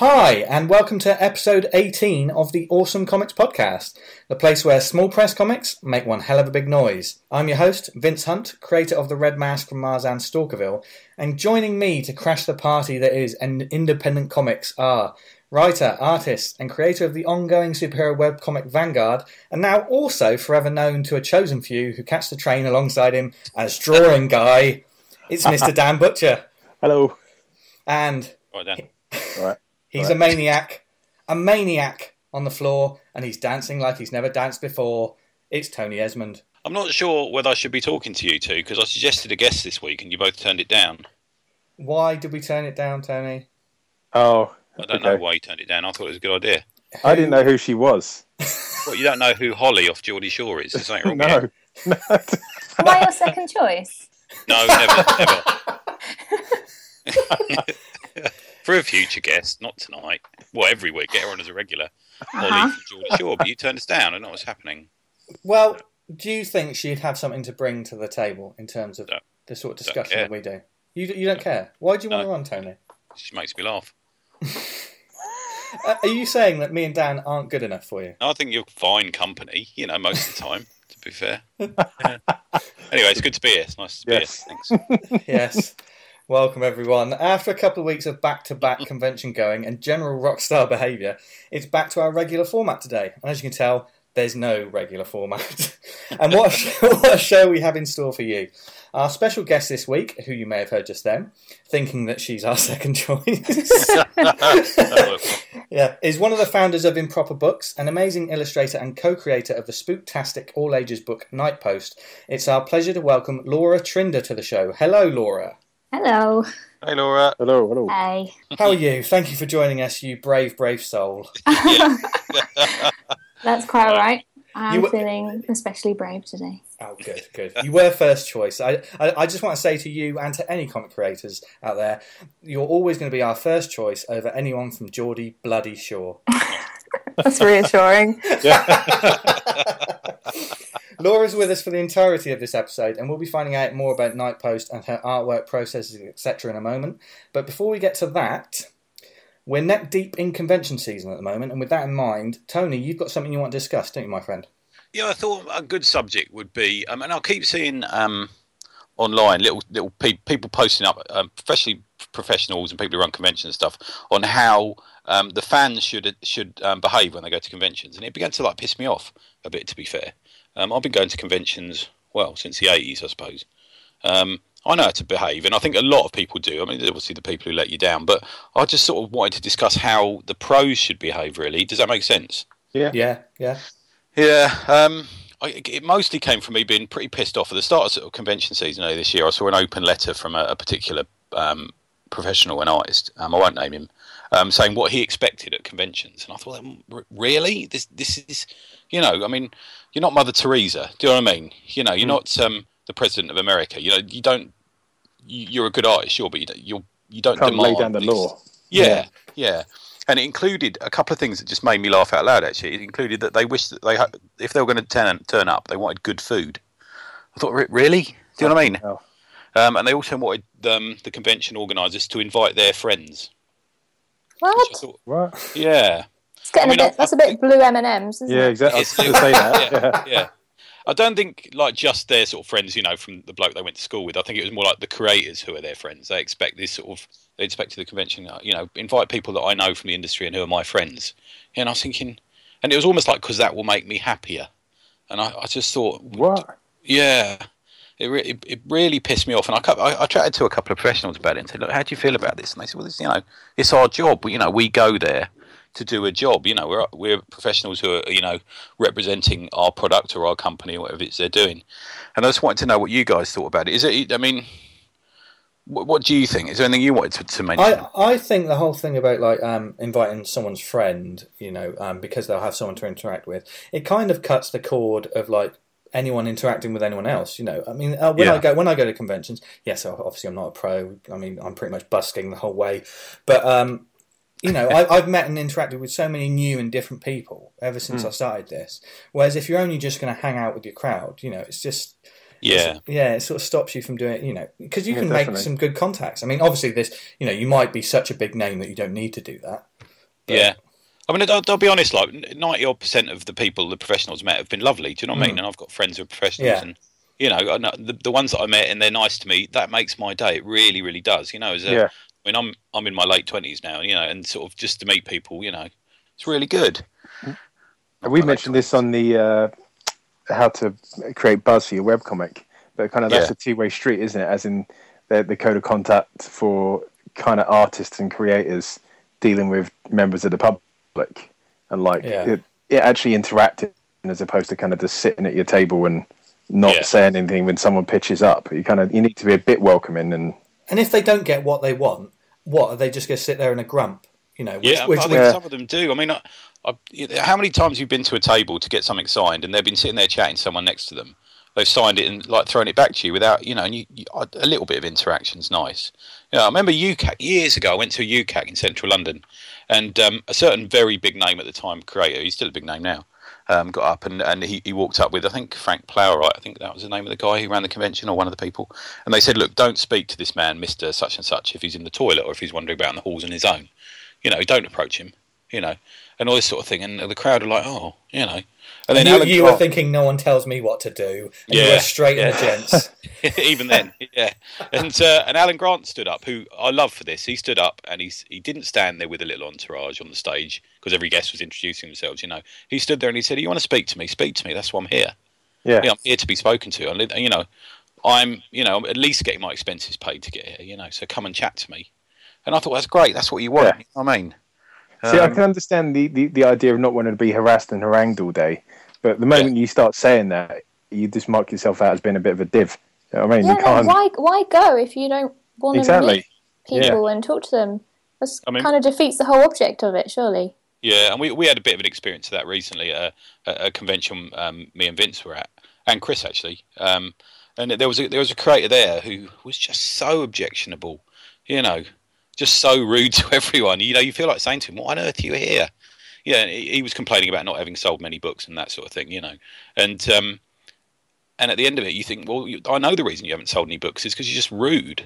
Hi, and welcome to episode 18 of the Awesome Comics Podcast, the place where small press comics make one hell of a big noise. I'm your host, Vince Hunt, creator of the Red Mask from Mars and Stalkerville, and joining me to crash the party that is independent comics are writer, artist, and creator of the ongoing superhero webcomic Vanguard, and now also forever known to a chosen few who catch the train alongside him as Drawing Guy. It's Mr. Dan Butcher. Hello. And Right, Dan. Right. He's a maniac on the floor, and he's dancing like he's never danced before. It's Tony Esmond. I'm not sure whether I should be talking to you two, because I suggested a guest this week and you both turned it down. Why did we turn it down, Tony? Oh, I don't know why you turned it down. I thought it was a good idea. I didn't know who she was. Well, you don't know who Holly off Geordie Shore is? Is something wrong with you? No. Am I your second choice? No, never. For a future guest, not tonight. Well, every week, get her on as a regular. Holly from Geordie Shore, but you turned us down. I don't know what's happening. Well, do you think she'd have something to bring to the table in terms of the sort of discussion that we do? You don't care? Why do you want her on, Tony? She makes me laugh. Are you saying that me and Dan aren't good enough for you? I think you're fine company, most of the time, to be fair. Yeah. Anyway, it's good to be here. It's nice to be here. Thanks. Yes. Welcome, everyone. After a couple of weeks of back-to-back convention going and general rockstar behaviour, it's back to our regular format today. And as you can tell, there's no regular format. And what a show we have in store for you. Our special guest this week, who you may have heard just then, thinking that she's our second choice, is one of the founders of Improper Books, an amazing illustrator and co-creator of the spooktastic all-ages book Night Post. It's our pleasure to welcome Laura Trinder to the show. Hello, Laura. Hello. Hey, Laura. Hello. Hey. How are you? Thank you for joining us, you brave, brave soul. That's quite all right. I'm feeling especially brave today. Oh, good. You were first choice. I just want to say to you and to any comic creators out there, you're always going to be our first choice over anyone from Geordie Bloody Shore. That's reassuring. Laura's with us for the entirety of this episode, and we'll be finding out more about Night Post and her artwork processes, etc. in a moment. But before we get to that, we're neck deep in convention season at the moment, and with that in mind, Tony, you've got something you want to discuss, don't you, my friend? Yeah, I thought a good subject would be, and I'll keep seeing online little people posting up, especially professionals and people who run conventions and stuff, on how the fans should behave when they go to conventions, and it began to piss me off a bit, to be fair. I've been going to conventions, since the 80s, I suppose. I know how to behave, and I think a lot of people do. I mean, obviously the people who let you down, but I just sort of wanted to discuss how the pros should behave, really. Does that make sense? Yeah. It mostly came from me being pretty pissed off at the start of sort of convention season earlier this year. I saw an open letter from a particular professional and artist, I won't name him, saying what he expected at conventions. And I thought, really? This is, I mean, you're not Mother Teresa. Do you know what I mean? You're not the President of America. You're a good artist, sure, but you don't Can't demand lay down the law. Yeah. And it included a couple of things that just made me laugh out loud, actually. It included that they wished that if they were going to turn up, they wanted good food. I thought, really? Do you know what I mean? Oh. And they also wanted the convention organisers to invite their friends. What? What? Yeah. It's getting that's a bit blue M&Ms, isn't it? Yeah, exactly. I was going to say that. Yeah. I don't think just their sort of friends, from the bloke they went to school with. I think it was more like the creators who are their friends. They expect this sort of. They expected the convention, invite people that I know from the industry and who are my friends. And I was thinking, and it was almost like, because that will make me happier. And I just thought, what? Yeah, it really pissed me off. And I chatted to a couple of professionals about it and said, look, how do you feel about this? And they said, well, it's our job. We go there to do a job. We're professionals who are, representing our product or our company or whatever it is they're doing. And I just wanted to know what you guys thought about it. What do you think? Is there anything you wanted to mention? I think the whole thing about inviting someone's friend, because they'll have someone to interact with, it kind of cuts the cord of anyone interacting with anyone else. I mean, when I go to conventions, yes, obviously I'm not a pro. I mean, I'm pretty much busking the whole way, but I've met and interacted with so many new and different people ever since I started this. Whereas if you're only just going to hang out with your crowd, it's just. Yeah. It sort of stops you from doing, because you can make some good contacts. I mean, obviously you might be such a big name that you don't need to do that. Yeah. I mean, I'll be honest. Like 90% of the people, the professionals met, have been lovely. Do you know what I mean? And I've got friends who are professionals, and the ones that I met and they're nice to me. That makes my day. It really, really does. I mean, I'm in my late 20s now. And sort of just to meet people. It's really good. We mentioned this on the how to create buzz for your webcomic, but kind of that's a two-way street, isn't it? As in the code of contact for kind of artists and creators dealing with members of the public, and it actually interacting as opposed to kind of just sitting at your table and not saying anything when someone pitches up. You need to be a bit welcoming, and if they don't get what they want, what are they just going to sit there in a grump? I think some of them do. I mean, how many times have you been to a table to get something signed, and they've been sitting there chatting to someone next to them? They've signed it and thrown it back to you without, and a little bit of interaction's nice. I remember UCAC years ago. I went to a UCAC in central London, and a certain very big name at the time creator, he's still a big name now, got up and he walked up with, I think, Frank Plowright. I think that was the name of the guy who ran the convention, or one of the people. And they said, look, don't speak to this man, Mr. Such and Such, if he's in the toilet or if he's wandering about in the halls on his own. Don't approach him. And all this sort of thing. And the crowd are like, And then you were thinking, no one tells me what to do. And you were straight in the gents. Even then, and Alan Grant stood up, who I love for this. He stood up and he didn't stand there with a little entourage on the stage because every guest was introducing themselves. He stood there and he said, "You want to speak to me? Speak to me. That's why I'm here. Yeah, I'm here to be spoken to. And I'm at least getting my expenses paid to get here. So come and chat to me." And I thought, that's great. That's what you want. Yeah. You know what I mean? See, I can understand the idea of not wanting to be harassed and harangued all day, but the moment you start saying that, you just mark yourself out as being a bit of a div. You know what I mean? Yeah, you can't... why go if you don't want to meet people and talk to them? That kind of defeats the whole object of it, surely. Yeah, and we had a bit of an experience of that recently at a convention me and Vince were at, and Chris actually. And there was a creator there who was just so objectionable, just so rude to everyone. You feel like saying to him, "What on earth are you here?" Yeah, and he was complaining about not having sold many books and that sort of thing, And at the end of it, you think, well, I know the reason you haven't sold any books is because you're just rude.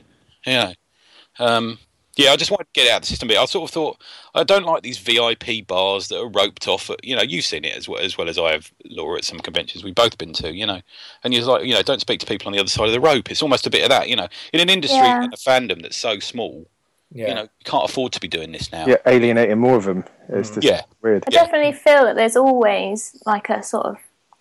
I just wanted to get it out of the system. But I sort of thought, I don't like these VIP bars that are roped off. You've seen it as well as I have, Laura, at some conventions we've both been to, And you're like, don't speak to people on the other side of the rope. It's almost a bit of that, In an industry and a fandom that's so small, you can't afford to be doing this now. Yeah, alienating more of them. It's just weird. I definitely feel that there's always like a sort of,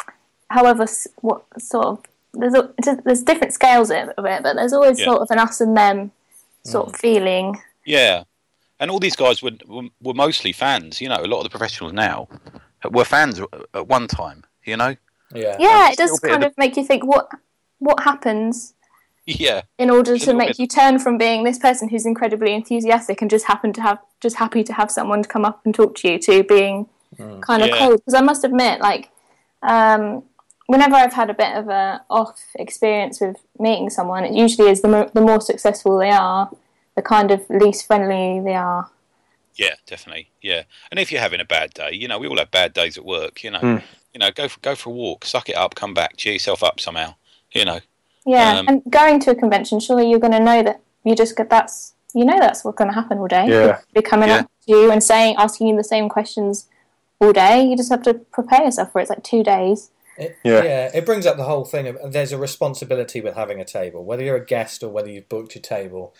there's different scales of it, but there's always sort of an us and them sort of feeling. Yeah, and all these guys were mostly fans. A lot of the professionals now were fans at one time. Yeah, it does kind of make you think what happens. Yeah. In order to make you turn from being this person who's incredibly enthusiastic and just happy to have someone to come up and talk to you, to being kind of cold. Because I must admit, whenever I've had a bit of a off experience with meeting someone, it usually is the more successful they are, the kind of least friendly they are. Yeah, definitely. Yeah, and if you're having a bad day, we all have bad days at work. Go for a walk, suck it up, come back, cheer yourself up somehow. Yeah, and going to a convention, surely you're going to know that that's what's going to happen all day. Yeah, be coming up to you and asking you the same questions all day. You just have to prepare yourself for it. It's like 2 days. It brings up the whole thing of there's a responsibility with having a table, whether you're a guest or whether you've booked your table.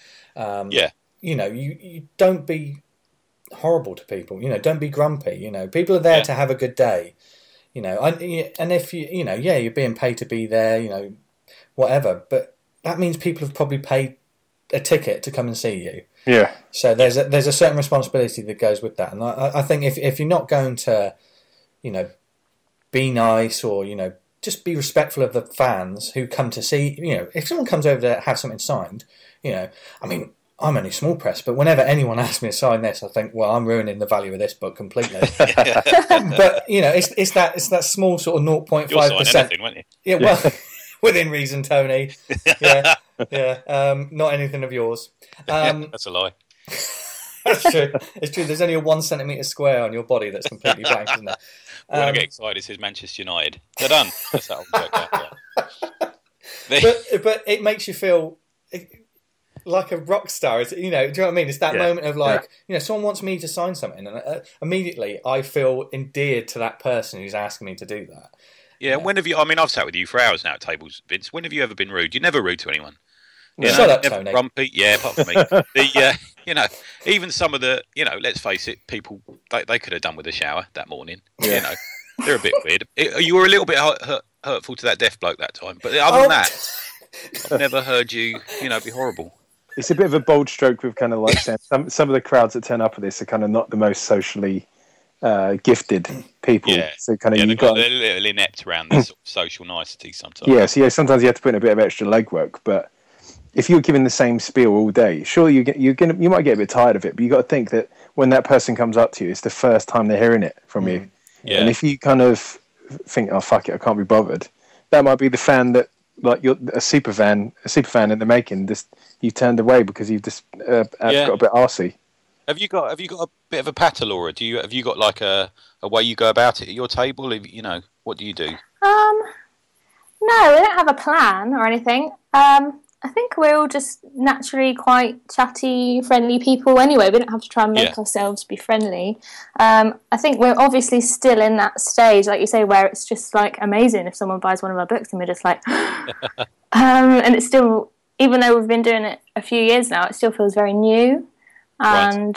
You don't be horrible to people. Don't be grumpy. People are there to have a good day. And if you're being paid to be there. Whatever, but that means people have probably paid a ticket to come and see you. Yeah. So there's a certain responsibility that goes with that, and I think if you're not going to, be nice or just be respectful of the fans who come to see, if someone comes over to have something signed, I mean, I'm only small press, but whenever anyone asks me to sign this, I think, well, I'm ruining the value of this book completely. But it's that small sort of 0.5%. You'll sign anything, won't you? Yeah, well. Within reason, Tony. Yeah. Not anything of yours. That's a lie. That's true. It's true. There's only a 1 centimetre square on your body that's completely blank, isn't there? When I get excited, it says Manchester United. They're done. That's that old joke. But it makes you feel like a rock star. It's, do you know what I mean? It's that moment of like, someone wants me to sign something, and immediately I feel endeared to that person who's asking me to do that. Yeah. When have you? I mean, I've sat with you for hours now at tables, Vince. When have you ever been rude? You're never rude to anyone. Shut up, never Tony. Grumpy. Yeah, apart from me. Even some of the, let's face it, people they could have done with a shower that morning. Yeah. They're a bit weird. You were a little bit hurtful to that deaf bloke that time, but other than that, I've never heard you, be horrible. It's a bit of a bold stroke with kind of like saying some of the crowds that turn up at this are kind of not the most socially gifted people. Yeah. So kind of they've got a little inept around this sort of social nicety sometimes. Yeah, so sometimes you have to put in a bit of extra legwork, but if you're giving the same spiel all day, surely you might get a bit tired of it, but you got to think that when that person comes up to you, it's the first time they're hearing it from you. Yeah. And if you kind of think, oh fuck it, I can't be bothered, that might be the fan that, like, you're a super fan in the making. Just you turned away because you've just got a bit arsey. Have you got a bit of a patter, Laura? Have you got like a way you go about it at your table? What do you do? No, we don't have a plan or anything. I think we're all just naturally quite chatty, friendly people anyway. We don't have to try and make ourselves be friendly. I think we're obviously still in that stage, like you say, where it's just like amazing if someone buys one of our books and we're just like... and it's still, even though we've been doing it a few years now, it still feels very new. And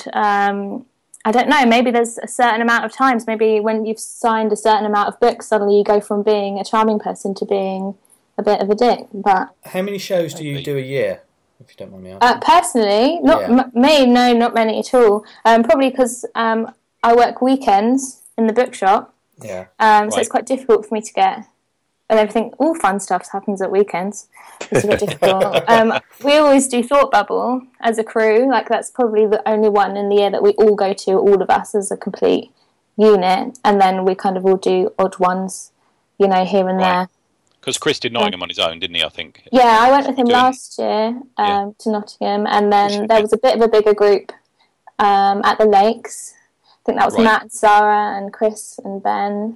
I don't know, maybe there's a certain amount of times, maybe when you've signed a certain amount of books, suddenly you go from being a charming person to being a bit of a dick. But how many shows do you do a year, if you don't mind me asking? Personally, not me, no, not many at all. Probably because I work weekends in the bookshop. Yeah. So it's quite difficult for me to get, and everything, all fun stuff happens at weekends. It's a bit difficult. We always do Thought Bubble as a crew. Like, that's probably the only one in the year that we all go to, all of us as a complete unit. And then we kind of all do odd ones, here and there. Because Chris did Nottingham on his own, didn't he, I think? Yeah, I went with him last year to Nottingham. And then there was a bit of a bigger group at the Lakes. I think that was Matt and Sarah and Chris and Ben.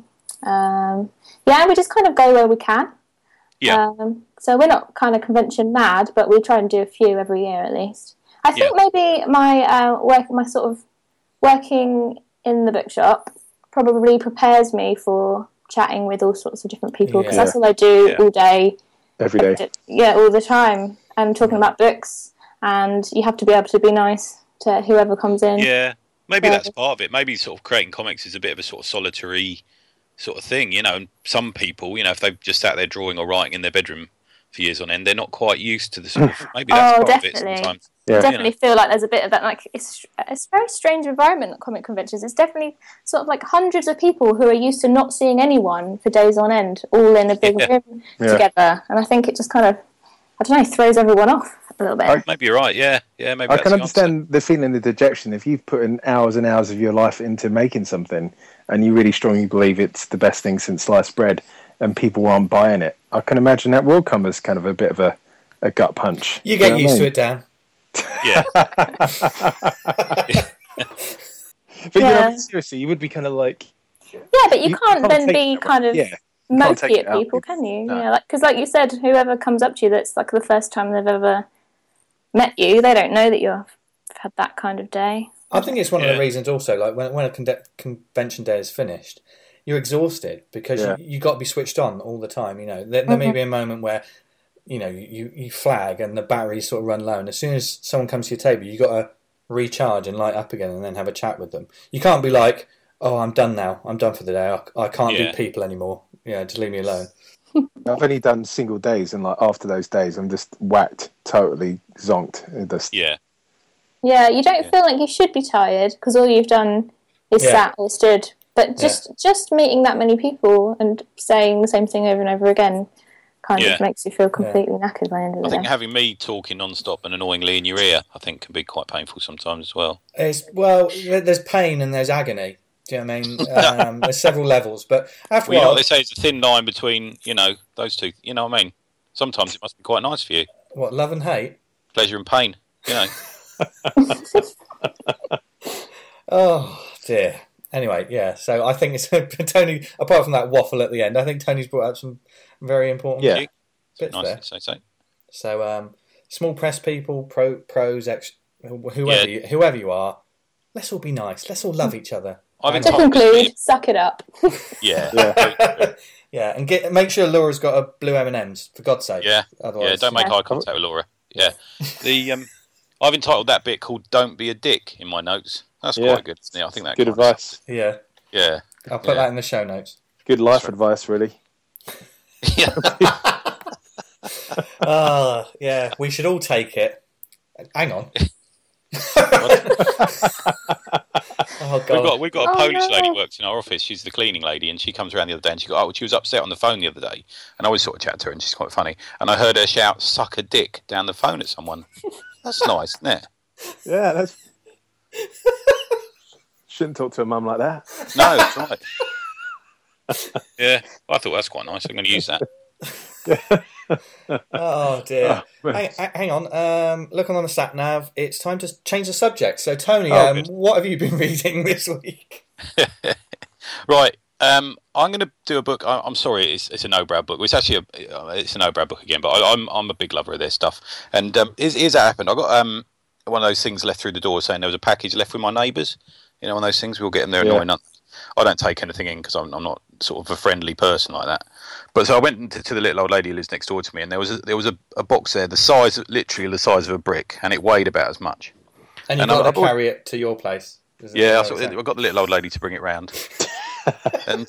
We just kind of go where we can. Yeah. So we're not kind of convention mad, but we try and do a few every year at least. I think maybe my sort of working in the bookshop probably prepares me for chatting with all sorts of different people, because that's all I do all day. Every day. Yeah, all the time. And talking about books, and you have to be able to be nice to whoever comes in. Yeah, maybe that's part of it. Maybe sort of creating comics is a bit of a sort of solitary sort of thing, and some people, if they've just sat there drawing or writing in their bedroom for years on end, they're not quite used to the sort of, maybe that's part of it sometimes. Yeah. Definitely feel like there's a bit of that, like, it's a very strange environment at comic conventions. It's definitely sort of like hundreds of people who are used to not seeing anyone for days on end, all in a big room together. And I think it just kind of, I don't know, throws everyone off a little bit. Maybe you're right, yeah. Maybe I can understand the feeling of dejection if you've put in hours and hours of your life into making something and you really strongly believe it's the best thing since sliced bread and people aren't buying it. I can imagine that will come as kind of a bit of a gut punch. You get used to it, Dan. Yeah. But seriously, you would be kind of like... Yeah, but you can't then be kind of mopey at people, can you? No. Yeah, because like you said, whoever comes up to you that's like the first time they've ever met you, they don't know that you've had that kind of day. I think it's one of the reasons also, like when a convention day is finished, you're exhausted because you got to be switched on all the time. There may be a moment where you flag and the batteries sort of run low, and as soon as someone comes to your table, you got to recharge and light up again and then have a chat with them. You can't be like, oh, I'm done now, I'm done for the day, I can't do people anymore, just leave me alone. I've only done single days, and like after those days I'm just whacked, totally zonked. Yeah, you don't feel like you should be tired because all you've done is sat or stood, but just meeting that many people and saying the same thing over and over again kind of makes you feel completely knackered by the end of the day. I think having me talking non-stop and annoyingly in your ear, I think, can be quite painful sometimes as well. There's pain and there's agony. Do you know what I mean? There's several levels, but after a while... they say it's a thin line between, those two. You know what I mean? Sometimes it must be quite nice for you. What, love and hate? Pleasure and pain, Oh, dear. Anyway, so I think it's Tony, apart from that waffle at the end, I think Tony's brought up some very important bits there. Nice to say so. small press people, pros, whoever you are, let's all be nice. Let's all love each other. To conclude, suck it up. Yeah, and make sure Laura's got a blue M&Ms, for God's sake. Yeah, otherwise, don't make eye contact with Laura. Yeah, I've entitled that bit called "Don't Be a Dick" in my notes. That's quite good, isn't it? I think that's good advice. Yeah, yeah. I'll put that in the show notes. Good life advice, really. Yeah. Yeah, we should all take it. Hang on. Oh, God. We've got a Polish lady who works in our office. She's the cleaning lady, and she comes around the other day and she was upset on the phone the other day, and I was sort of chatting to her, and she's quite funny, and I heard her shout "suck a dick" down the phone at someone. That's nice, isn't it? Yeah, that's. Shouldn't talk to a mum like that. No, that's right. Yeah, I thought that's quite nice. I'm going to use that. Oh dear. Hang on. Looking on the sat nav, it's time to change the subject. So Tony, what have you been reading this week? Right. I'm going to do a book. I'm sorry, it's a no-brow book. It's actually it's a no-brow book again, but I'm a big lover of this stuff. And here's that happened. I got one of those things left through the door saying there was a package left with my neighbours. You know, one of those things we all get them. They're annoying. I don't take anything in because I'm not sort of a friendly person like that. But so I went to the little old lady who lives next door to me, and there was a box there, literally the size of a brick, and it weighed about as much. And you got to carry it to your place. Yeah, I got the little old lady to bring it round, and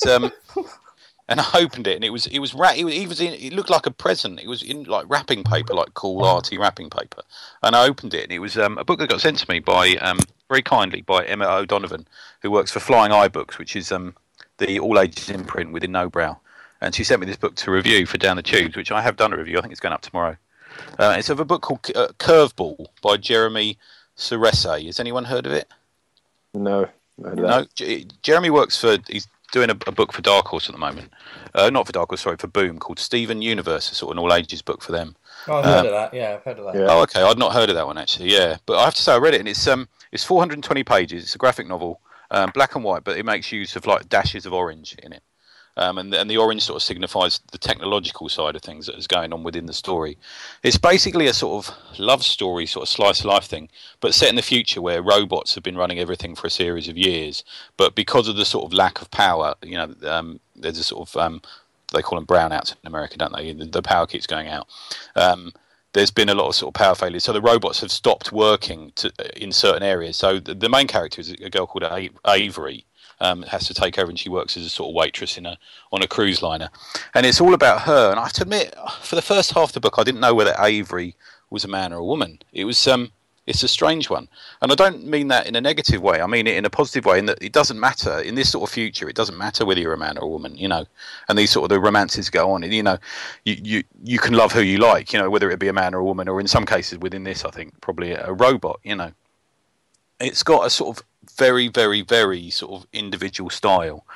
I opened it, and it looked like a present. It was in like wrapping paper, like cool arty wrapping paper, and I opened it, and it was a book that got sent to me by very kindly by Emma O'Donovan, who works for Flying Eye Books, which is the all ages imprint within No Brow. And she sent me this book to review for Down the Tubes, which I have done a review. I think it's going up tomorrow. It's of a book called Curveball by Jeremy Seresse. Has anyone heard of it? No. Jeremy works for... He's doing a book for Dark Horse at the moment. Not for Dark Horse, sorry, for Boom, called Steven Universe. It's sort of an all-ages book for them. Oh, I've heard of that. Yeah, I've heard of that. Yeah. Oh, okay. I'd not heard of that one, actually, yeah. But I have to say, I read it, and it's 420 pages. It's a graphic novel, black and white, but it makes use of like dashes of orange in it. And the orange sort of signifies the technological side of things that is going on within the story. It's basically a sort of love story, sort of slice of life thing, but set in the future where robots have been running everything for a series of years. But because of the sort of lack of power, you know, there's a sort of they call them brownouts in America, don't they? The power keeps going out. There's been a lot of sort of power failures, so the robots have stopped working in certain areas. So the main character is a girl called Avery. Has to take over, and she works as a sort of waitress on a cruise liner, and it's all about her. And I have to admit, for the first half of the book, I didn't know whether Avery was a man or a woman. It was it's a strange one, and I don't mean that in a negative way. I mean it in a positive way, in that it doesn't matter in this sort of future. It doesn't matter whether you're a man or a woman, you know. And these sort of the romances go on, and you know, you can love who you like, you know, whether it be a man or a woman, or in some cases within this, I think probably a robot, you know. It's got a sort of very, very, very sort of individual style.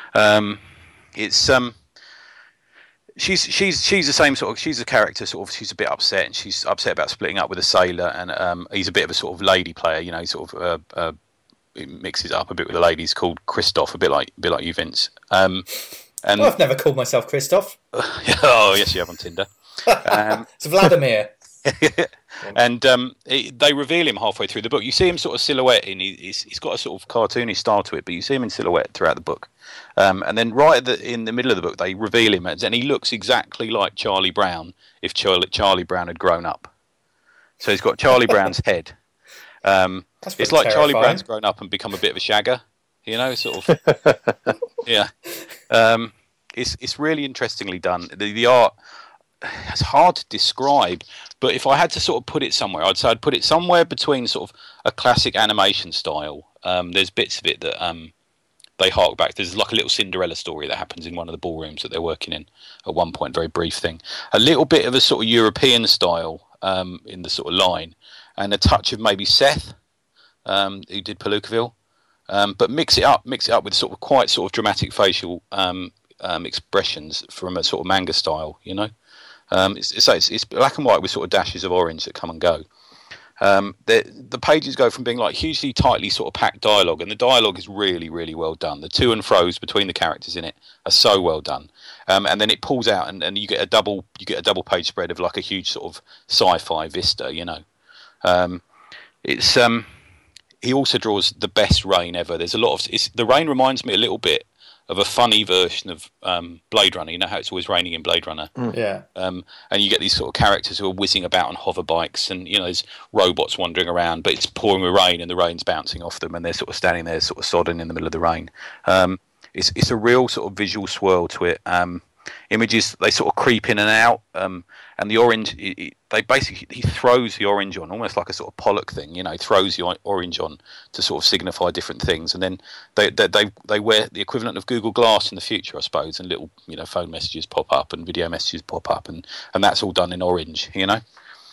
She's the same sort of. She's a character sort of. She's a bit upset, and she's upset about splitting up with a sailor, and he's a bit of a sort of lady player. You know, sort of he mixes up a bit with the ladies. Called Christoph, a bit like you, Vince. And well, I've never called myself Christoph. Oh yes, you have on Tinder. It's Vladimir. And they reveal him halfway through the book. You see him sort of silhouette, and he's got a sort of cartoony style to it, but you see him in silhouette throughout the book. And then right in the middle of the book, they reveal him, and he looks exactly like Charlie Brown if Charlie Brown had grown up. So he's got Charlie Brown's head. It's like terrifying. Charlie Brown's grown up and become a bit of a shagger, you know, sort of. Yeah. It's really interestingly done. The art. It's hard to describe, but if I had to sort of put it somewhere, I'd say I'd put it somewhere between sort of a classic animation style. There's bits of it that they hark back. There's like a little Cinderella story that happens in one of the ballrooms that they're working in at one point, very brief thing. A little bit of a sort of European style in the sort of line, and a touch of maybe Seth, who did Palookaville, but mix it up with sort of quite sort of dramatic facial expressions from a sort of manga style, you know. It's black and white with sort of dashes of orange that come and go. The pages go from being like hugely tightly sort of packed dialogue, and the dialogue is really, really well done. The to and fro's between the characters in it are so well done, and then it pulls out, and you get a double page spread of like a huge sort of sci-fi vista, you know. It's he also draws the best rain ever. There's a lot of the rain reminds me a little bit of a funny version of Blade Runner. You know how it's always raining in Blade Runner? Yeah. And you get these sort of characters who are whizzing about on hover bikes, and you know there's robots wandering around, but it's pouring with rain, and the rain's bouncing off them, and they're sort of standing there, sort of sodden in the middle of the rain. It's a real sort of visual swirl to it. Images, they sort of creep in and out, and the orange, he throws the orange on, almost like a sort of Pollock thing, you know, throws the orange on to sort of signify different things, and then they wear the equivalent of Google Glass in the future, I suppose, and little, you know, phone messages pop up and video messages pop up, and that's all done in orange, you know.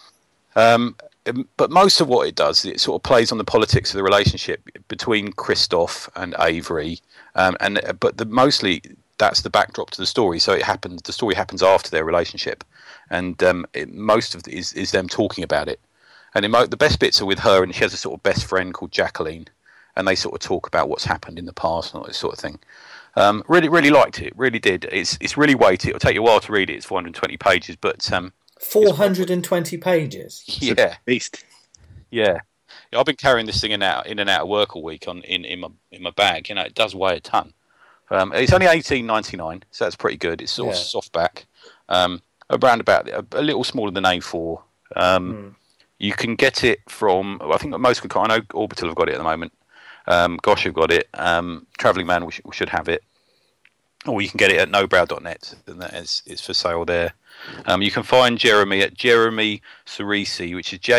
But most of what it does, it sort of plays on the politics of the relationship between Christoph and Avery, but mostly that's the backdrop to the story. So the story happens after their relationship, and most of it is them talking about it. And the best bits are with her, and she has a sort of best friend called Jacqueline, and they sort of talk about what's happened in the past and all this sort of thing. Really liked it, really did. It's really weighty. It'll take you a while to read it. It's 420 pages, but 420 pages. Yeah, beast. Yeah. I've been carrying this thing in and out of work all week in my bag. You know, it does weigh a ton. It's only $18.99, so that's pretty good. It's sort of softback, around about a little smaller than A4. You can get it from, I think most I know Orbital have got it at the moment. Gosh have got it. Travelling Man we should have it. Or you can get it at nobrow.net, and that is for sale there. You can find Jeremy at Jeremy Sorese, which is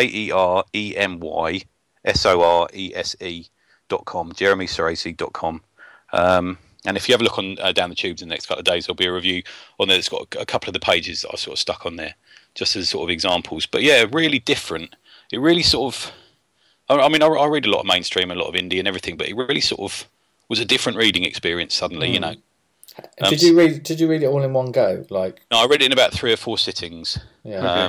JeremySorese.com, JeremySorese.com. And if you have a look on down the tubes in the next couple of days, there'll be a review on there that's got a couple of the pages that I sort of stuck on there, just as sort of examples. But yeah, really different. It really sort of, I mean, I read a lot of mainstream, a lot of indie and everything, but it really sort of was a different reading experience suddenly, you know. Did you read it all in one go? Like, no, I read it in about 3 or 4 sittings. Yeah.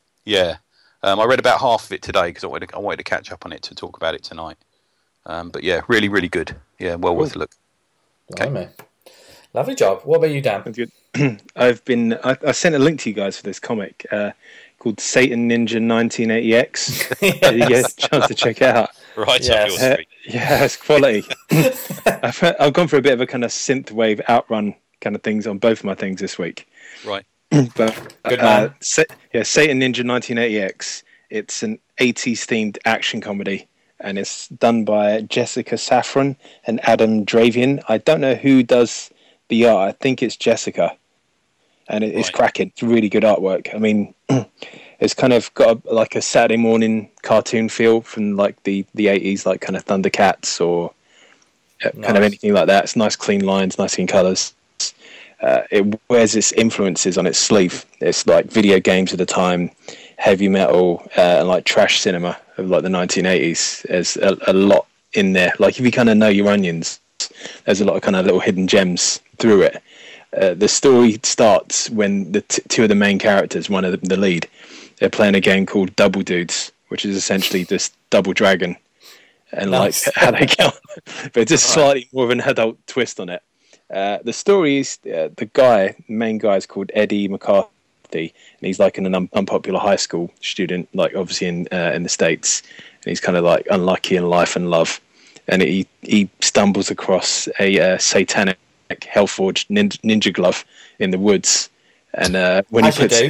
I read about half of it today because I wanted to catch up on it to talk about it tonight. But yeah, really, really good. Yeah, well worth a look. Okay. Lovely job. What about you, Dan? Good. I sent a link to you guys for this comic called Satan Ninja 1980X. Yes. You get a chance to check it out. Right, yes. Yeah, it's quality. I've gone for a bit of a kind of synthwave outrun kind of things on both of my things this week. Right. But Good man. Satan Ninja 1980X. It's an 80s themed action comedy, and it's done by Jessica Safran and Adam Dravian. I don't know who does the art. I think it's Jessica, and it's cracking. It's really good artwork. I mean, it's kind of got like a Saturday morning cartoon feel from like the 80s, like kind of Thundercats or kind of anything like that. It's nice, clean lines, nice clean colours. It wears its influences on its sleeve. It's like video games at the time, heavy metal, and like trash cinema of like the 1980s. There's a lot in there. Like if you kind of know your onions, there's a lot of kind of little hidden gems through it. The story starts when the two of the main characters, one of the lead, they're playing a game called Double Dudes, which is essentially just Double Dragon, and like how they get on. But just slightly more of an adult twist on it. The story is the main guy is called Eddie McCarthy, and he's like an unpopular high school student, like obviously in the States, and he's kind of like unlucky in life and love, and he stumbles across a satanic hellforged ninja glove in the woods, and when he puts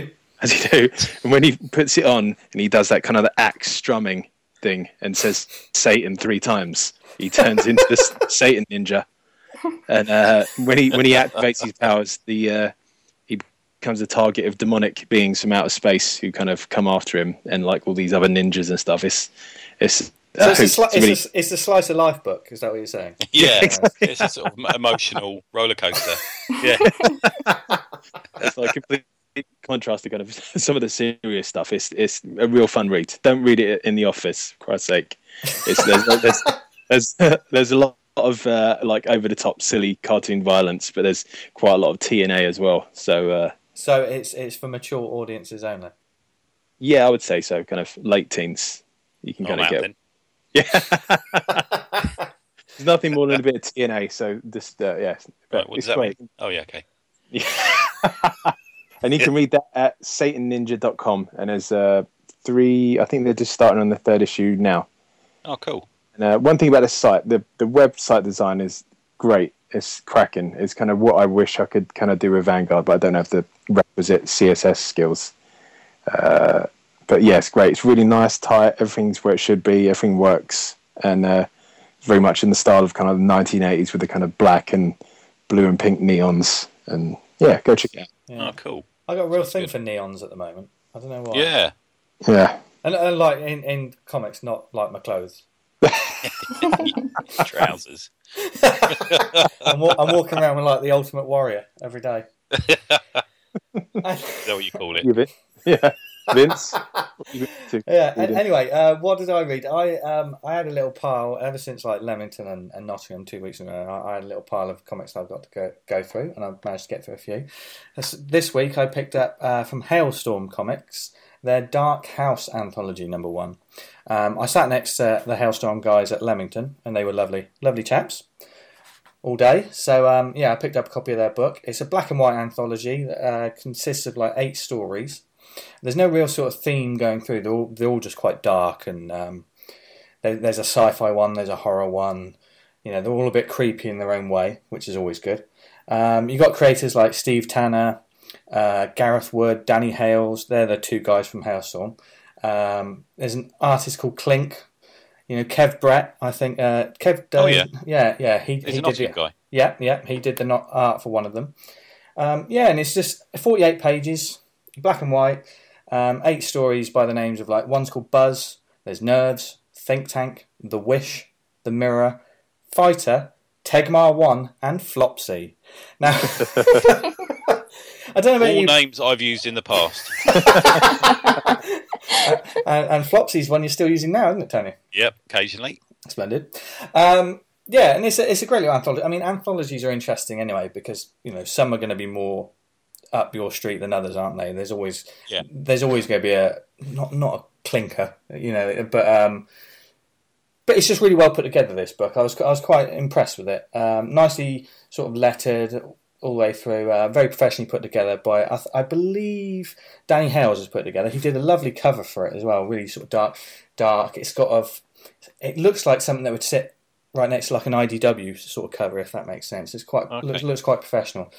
it on, and he does that kind of the axe strumming thing and says Satan 3 times, he turns into this Satan ninja. And when he activates his powers, he becomes a target of demonic beings from outer space who kind of come after him, and like all these other ninjas and stuff. It's a slice of life book. Is that what you're saying? Yeah, it's a sort of emotional roller coaster. Yeah, it's like complete contrast to kind of some of the serious stuff. It's a real fun read. Don't read it in the office, for Christ's sake. There's a lot of like over the top silly cartoon violence, but there's quite a lot of TNA as well. So it's for mature audiences only. Yeah, I would say so. Kind of late teens. You can kind of get. Then. Yeah. There's nothing more than a bit of TNA. So just yeah. Right, what does that mean? Oh yeah, okay. Yeah. And you can read that at satanninja.com. And there's three, I think they're just starting on the third issue now. Oh, cool. And one thing about this site, the website design is great. It's cracking. It's kind of what I wish I could kind of do with Vanguard, but I don't have the requisite CSS skills. But yeah, it's great. It's really nice, tight. Everything's where it should be. Everything works. And very much in the style of kind of the 1980s with the kind of black and blue and pink neons. And yeah, go check it out. Yeah. Oh, cool. I got a real thing for neons at the moment. I don't know why. Yeah. Yeah. And like in comics, not like my clothes. Trousers. I'm walking around with like the Ultimate Warrior every day. Is that what you call it? Yeah. Vince. Yeah. Anyway, what did I read? I had a little pile ever since like Leamington and Nottingham 2 weeks ago. I had a little pile of comics that I've got to go through, and I've managed to get through a few. This week I picked up from Hailstorm Comics their Dark House anthology #1. I sat next to the Hailstorm guys at Leamington, and they were lovely chaps all day. So I picked up a copy of their book. It's a black and white anthology that consists of like 8 stories. There's no real sort of theme going through. They're all just quite dark, and there's a sci-fi one, there's a horror one. You know, they're all a bit creepy in their own way, which is always good. You got creators like Steve Tanner, Gareth Wood, Danny Hales. They're the 2 guys from Hailstorm. There's an artist called Clink. You know, Kev Brett, I think. Kev. Yeah. He's an Nottingham guy. Yeah. He did the art for one of them. And it's just 48 pages, black and white. 8 stories by the names of like one's called Buzz. There's Nerves, Think Tank, The Wish, The Mirror, Fighter, Tegmar 1, and Flopsy. Now, I don't know about all you. names I've used in the past. And Flopsy's one you're still using now, isn't it, Tony? Yep, occasionally. Splendid. And it's a great little anthology. I mean, anthologies are interesting anyway because some are going to be more up your street than others, aren't they? There's always going to be a not a clinker, but it's just really well put together. This book, I was quite impressed with it. Nicely sort of lettered all the way through, very professionally put together by I believe Danny Hales has put it together. He did a lovely cover for it as well, really sort of dark. It looks like something that would sit right next to like an IDW sort of cover, if that makes sense. It's quite looks quite professional.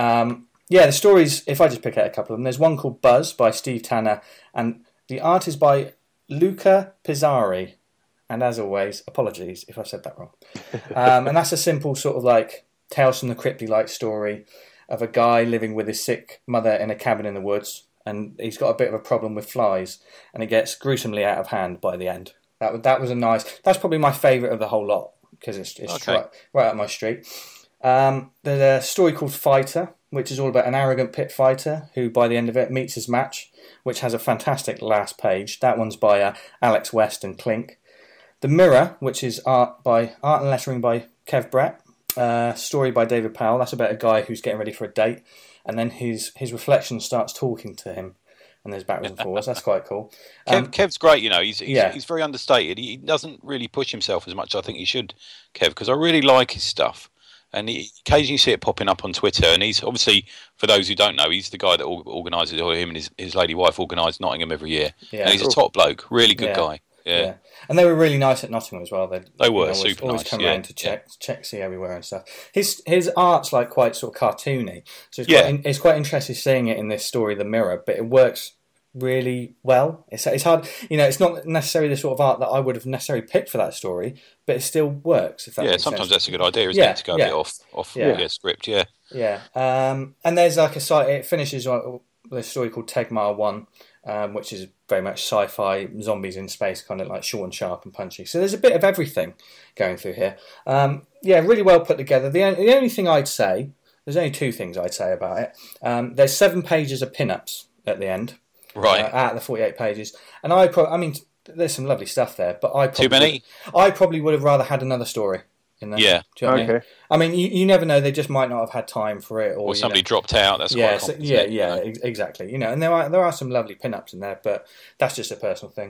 The stories, if I just pick out a couple of them, there's one called Buzz by Steve Tanner, and the art is by Luca Pizzari. And as always, apologies if I've said that wrong. And that's a simple sort of like Tales from the Crypty-like story of a guy living with his sick mother in a cabin in the woods, and he's got a bit of a problem with flies, and it gets gruesomely out of hand by the end. That was a nice. That's probably my favourite of the whole lot because it's right up my street. There's a story called Fighter, which is all about an arrogant pit fighter who, by the end of it, meets his match, which has a fantastic last page. That one's by Alex West and Clink. The Mirror, which is art and lettering by Kev Brett. Story by David Powell. That's about a guy who's getting ready for a date, and then his reflection starts talking to him, and there's backwards and forwards. That's quite cool. Kev's great, he's very understated. He doesn't really push himself as much as I think he should, Kev, because I really like his stuff. And occasionally you see it popping up on Twitter, and he's obviously, for those who don't know, he's the guy that organises, or him and his lady wife organise Nottingham every year. Yeah, and he's a top bloke, really good guy. Yeah, and they were really nice at Nottingham as well. They were super always nice. Come around to check, see everywhere and stuff. His art's like quite sort of cartoony, so it's quite interesting seeing it in this story, The Mirror. But it works really well. It's hard, it's not necessarily the sort of art that I would have necessarily picked for that story, but it still works. If that makes sometimes sense. That's a good idea, isn't it? To go a bit off script. Yeah. And there's like a site. It finishes with a story called Tegmar 1. Which is very much sci-fi, zombies in space, kind of like short and sharp and punchy. So there's a bit of everything going through here. Really well put together. The only thing I'd say, there's only 2 things I'd say about it. There's 7 pages of pin-ups at the end, right? Out of the 48 pages, and there's some lovely stuff there. But too many. I probably would have rather had another story. In there. Yeah. Do you know what I mean? You never know. They just might not have had time for it, or somebody dropped out. That's quite common, exactly. And there are some lovely pin-ups in there, but that's just a personal thing.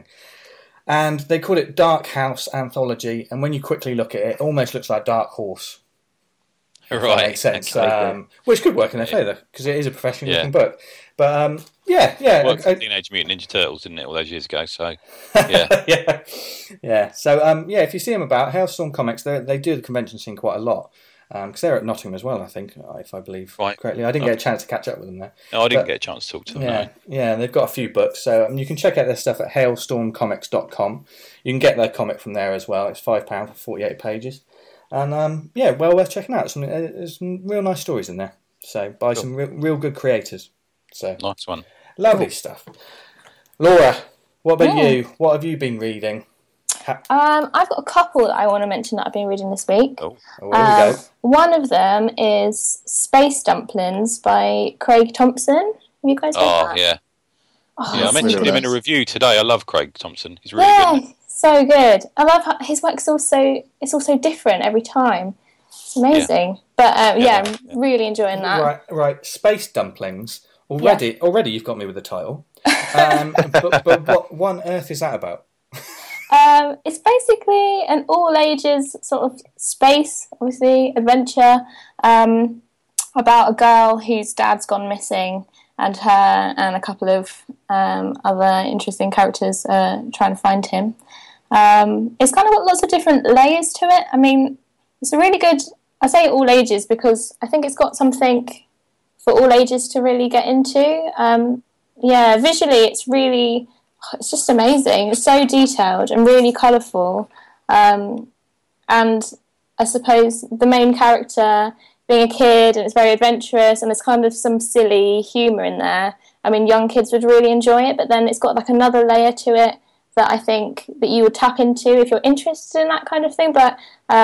And they call it Dark House Anthology, and when you quickly look at it, it almost looks like Dark Horse. If that makes sense. Which could work in their favour because it is a professional looking book. But yeah. Well, Teenage Mutant Ninja Turtles, didn't it, all those years ago? So yeah, yeah. So if you see them about Hailstorm Comics, they do the convention scene quite a lot. Because they're at Nottingham as well, I think, if I believe correctly. I didn't get a chance to catch up with them there. No, I didn't get a chance to talk to them. Yeah, they've got a few books, so you can check out their stuff at hailstormcomics.com. You can get their comic from there as well. It's £5 for 48 pages. And well worth checking out. There's some real nice stories in there. So by some real good creators. So nice one. Lovely stuff. Laura, what about you? What have you been reading? I've got a couple that I want to mention that I've been reading this week. Here we go. One of them is Space Dumplings by Craig Thompson. Have you guys read that? Yeah. I mentioned him in a review today. I love Craig Thompson. He's really good. So good. I love how his work's also different every time. It's amazing. Yeah. But I'm really enjoying that. Right. Space Dumplings. Already you've got me with the title. But what on earth is that about? It's basically an all-ages sort of space, obviously, adventure about a girl whose dad's gone missing, and her and a couple of other interesting characters trying to find him. It's kind of got lots of different layers to it. I mean, it's a really good... I say all ages because I think it's got something for all ages to really get into. Visually, it's just amazing. It's so detailed and really colourful. And I suppose the main character being a kid, and it's very adventurous, and there's kind of some silly humour in there. I mean, young kids would really enjoy it, but then it's got like another layer to it that I think that you would tap into if you're interested in that kind of thing. But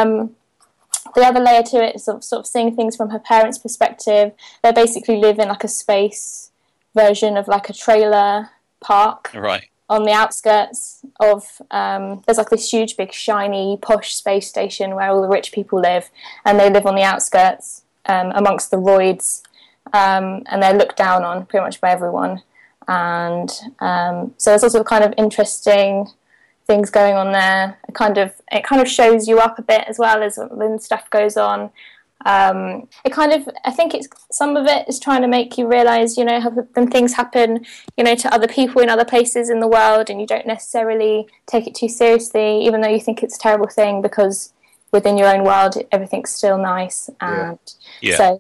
the other layer to it is sort of seeing things from her parents' perspective. They basically live in like a space version of like a trailer park. Right. On the outskirts of, there's like this huge, big, shiny, posh space station where all the rich people live, and they live on the outskirts amongst the roids, and they're looked down on pretty much by everyone. And so there's also kind of interesting things going on there. It kind of shows you up a bit as well as when stuff goes on. I think some of it is trying to make you realise, when things happen, to other people in other places in the world, and you don't necessarily take it too seriously, even though you think it's a terrible thing, because within your own world, everything's still nice. And so,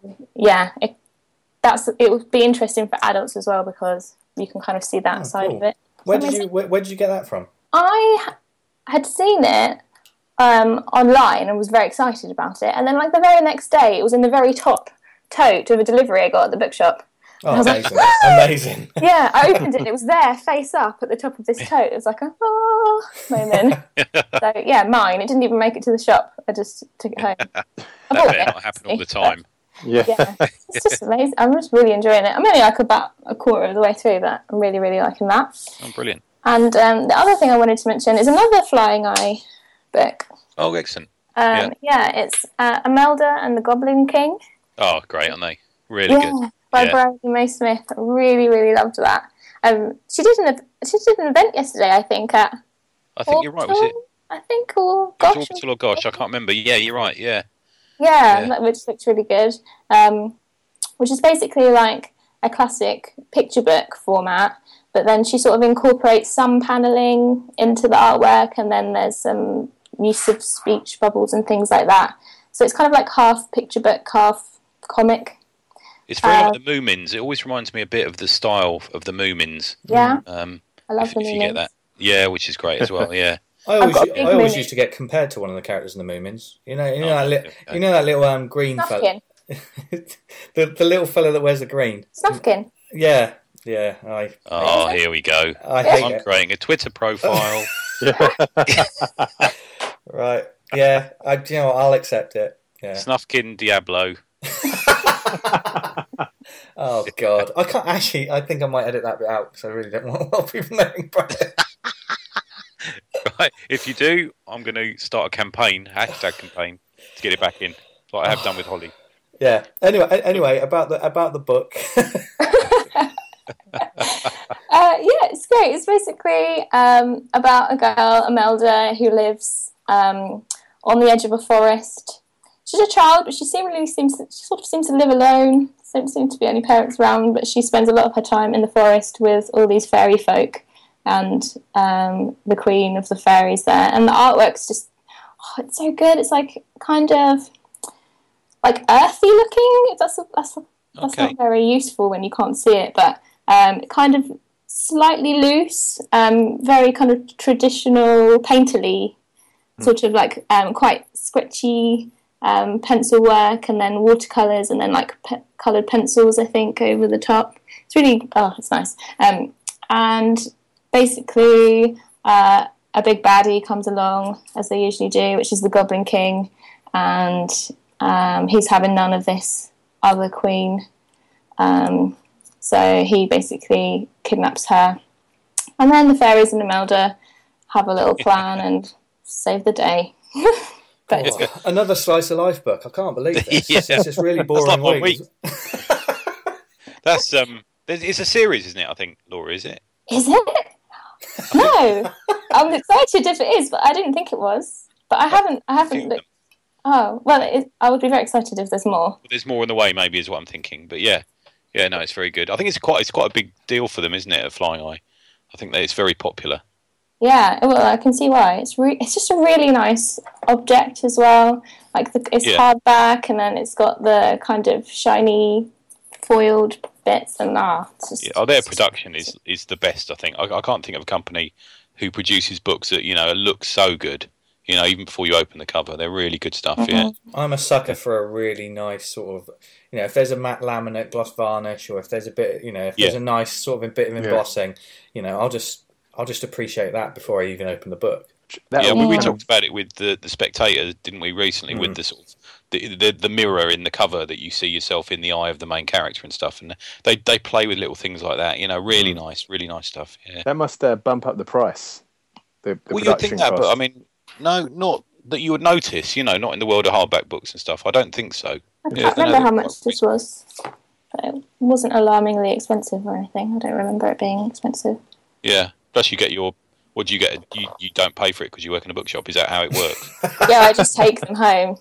it would be interesting for adults as well, because you can kind of see that side of it. Where did you get that from? I had seen it online and was very excited about it, and then like the very next day it was in the very top tote of a delivery I got at the bookshop. Oh, amazing. Like, amazing. Yeah, I opened it and it was there face up at the top of this tote. It was like a moment. So yeah, mine. It didn't even make it to the shop. I just took it home. That better not happen all the time. Yeah, it's just amazing. I'm just really enjoying it. I'm only like about a quarter of the way through, but I'm really, really liking that. Oh, brilliant. And the other thing I wanted to mention is another Flying Eye book. Oh, excellent. It's Imelda and the Goblin King. Oh, great, aren't they? Really good. By Bradley May Smith. I really, really loved that. She did an event yesterday, I think, at I think you're right, was it? I think, or Gosh. Orbital or Gosh, I can't remember. Yeah, you're right, yeah. Yeah, which looks really good. Which is basically like a classic picture book format, but then she sort of incorporates some panelling into the artwork, and then there's some use of speech bubbles and things like that. So it's kind of like half picture book, half comic. It's very like the Moomins. It always reminds me a bit of the style of the Moomins. Yeah, I love the Moomins. If you get that. Yeah, which is great as well, yeah. I always used to get compared to one of the characters in the Moomins. That little green fella. the little fella that wears the green. Snufkin. Yeah. Here we go. I'm creating a Twitter profile. Right. Yeah. I'll accept it. Yeah. Snufkin Diablo. Oh God! I can't actually. I think I might edit that bit out because I really don't want people knowing about it. Right. If you do, I'm going to start a campaign, hashtag campaign, to get it back in, like I have done with Holly. Yeah. Anyway, about the book. It's great. It's basically about a girl, Imelda, who lives on the edge of a forest. she's a child, but she sort of seems to live alone. Don't seem to be any parents around, but she spends a lot of her time in the forest with all these fairy folk and the queen of the fairies there. And the artwork's just, it's so good. It's like kind of like earthy looking. That's not very useful when you can't see it, but kind of slightly loose, very kind of traditional painterly, sort of like quite sketchy pencil work, and then watercolours, and then like coloured pencils, I think, over the top. It's really, it's nice. And basically, a big baddie comes along, as they usually do, which is the Goblin King, and he's having none of this other queen. So he basically kidnaps her. And then the fairies and Imelda have a little plan and save the day. Another slice of life book. I can't believe this. It's just really boring week. That's it's a series, isn't it? I think, Laura, is it? Is it? No. I'm excited if it is, but I didn't think it was. But I haven't looked. Oh, well, I would be very excited if there's more. There's more on the way, maybe, is what I'm thinking. But yeah, no, it's very good. I think it's quite a big deal for them, isn't it? At Flying Eye, I think that it's very popular. Yeah, well, I can see why. It's just a really nice object as well. Like it's hardback, and then it's got the kind of shiny foiled bits, and their production is the best. I think I can't think of a company who produces books that look so good. Even before you open the cover, they're really good stuff. Mm-hmm. Yeah, I'm a sucker for a really nice sort of, if there's a matte laminate gloss varnish, or if there's a bit, if there's a nice sort of a bit of embossing, I'll just appreciate that before I even open the book. We talked about it with the Spectator, didn't we, recently, with the sort of the mirror in the cover that you see yourself in the eye of the main character and stuff, and they play with little things like that. Really nice stuff. Yeah, that must bump up the price. The you'd think that, but I mean. No, not that you would notice, not in the world of hardback books and stuff. I don't think so. I can't remember how much this was. But it wasn't alarmingly expensive or anything. I don't remember it being expensive. Yeah. Plus you get what do you get? You don't pay for it because you work in a bookshop. Is that how it works? Yeah, I just take them home.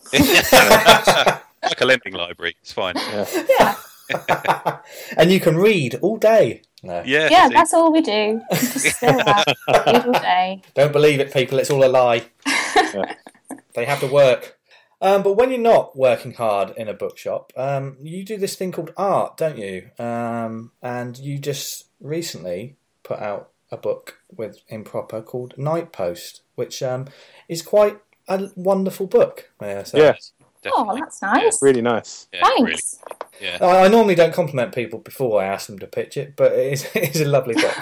Like a lending library. It's fine. Yeah. And you can read all day. No. Yeah, that's all we do. Just sit around, read all day. Don't believe it, people. It's all a lie. They have to work. But when you're not working hard in a bookshop, you do this thing called art, don't you? And you just recently put out a book with Improper called Night Post, which is quite a wonderful book. Yes. Definitely. Oh, that's nice. Yeah, really nice. Yeah, thanks. Really, I normally don't compliment people before I ask them to pitch it, but it's a lovely book.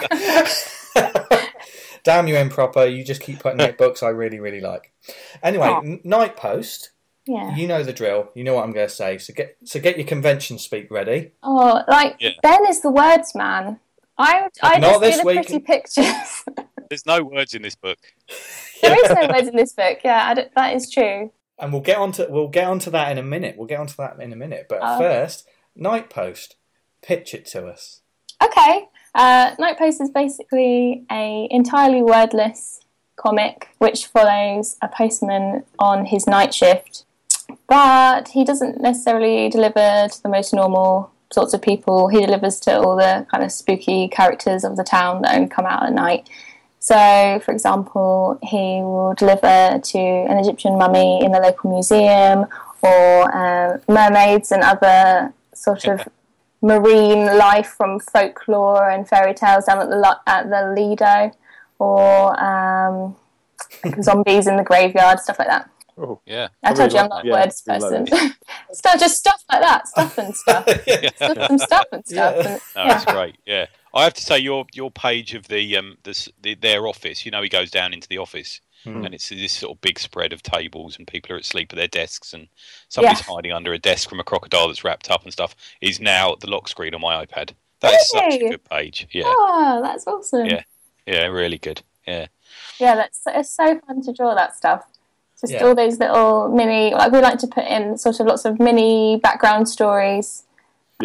Damn you, Improper. You just keep putting out books I really, really like. Anyway, Night Post. Yeah. You know the drill. You know what I'm going to say. So get your convention speak ready. Oh, Ben is the words man. I just do the pretty pictures. There's no words in this book. There is no words in this book. Yeah, that is true. And we'll get onto that in a minute. But first, Night Post. Pitch it to us. Okay. Night Post is basically a entirely wordless comic which follows a postman on his night shift. But he doesn't necessarily deliver to the most normal sorts of people. He delivers to all the kind of spooky characters of the town that only come out at night. So, for example, he will deliver to an Egyptian mummy in the local museum, or mermaids and other sort of marine life from folklore and fairy tales down at the Lido, or zombies in the graveyard, stuff like that. Oh, yeah. I told you I'm not a words person. Just stuff like that, stuff and stuff. Some stuff and stuff. Yeah. That's great, yeah. I have to say, your page of their office, he goes down into the office, and it's this sort of big spread of tables, and people are asleep at their desks, and somebody's hiding under a desk from a crocodile that's wrapped up and stuff, is now the lock screen on my iPad. That is such a good page. Yeah. Oh, that's awesome. Yeah, really good. Yeah. Yeah, it's so fun to draw that stuff. Just all those little mini, we like to put in sort of lots of mini background stories.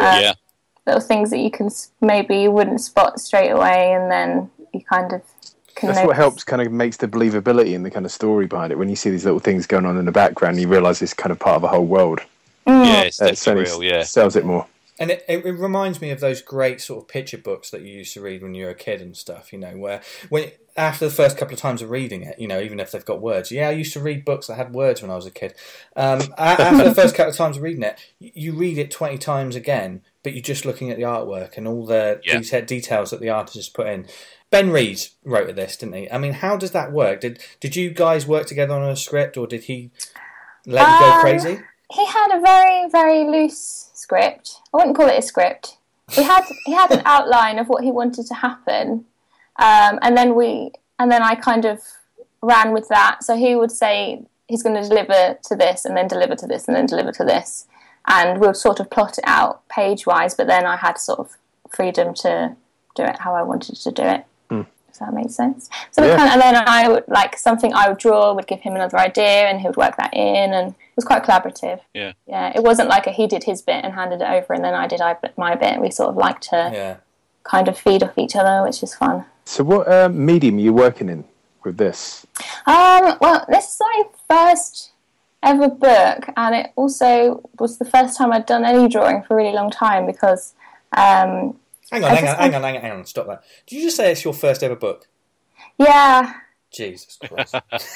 Little things that you can maybe you wouldn't spot straight away, and then you kind of That's what helps, kind of makes the believability in the kind of story behind it. When you see these little things going on in the background, you realise it's kind of part of a whole world. Yeah, it's definitely real. Yeah, sells it more. And it reminds me of those great sort of picture books that you used to read when you were a kid and stuff, where after the first couple of times of reading it, even if they've got words. Yeah, I used to read books that had words when I was a kid. After the first couple of times of reading it, you read it 20 times again, but you're just looking at the artwork and all the details that the artist has put in. Ben Reed wrote this, didn't he? I mean, how does that work? Did you guys work together on a script, or did he let you go crazy? He had a very, very loose script. I wouldn't call it a script. He had an outline of what he wanted to happen, and then I kind of ran with that. So he would say he's going to deliver to this, and then deliver to this, and then deliver to this, and we'll sort of plot it out page wise. But then I had sort of freedom to do it how I wanted to do it. Does that make sense? So and then I would, like, something I would draw, would give him another idea, and he would work that in, and it was quite collaborative. Yeah, it wasn't like he did his bit and handed it over, and then I did my bit. We sort of like to kind of feed off each other, which is fun. So what medium are you working in with this? Well, this is my first ever book, and it also was the first time I'd done any drawing for a really long time, because Hang on, stop that. Did you just say it's your first ever book? Yeah. Jesus Christ.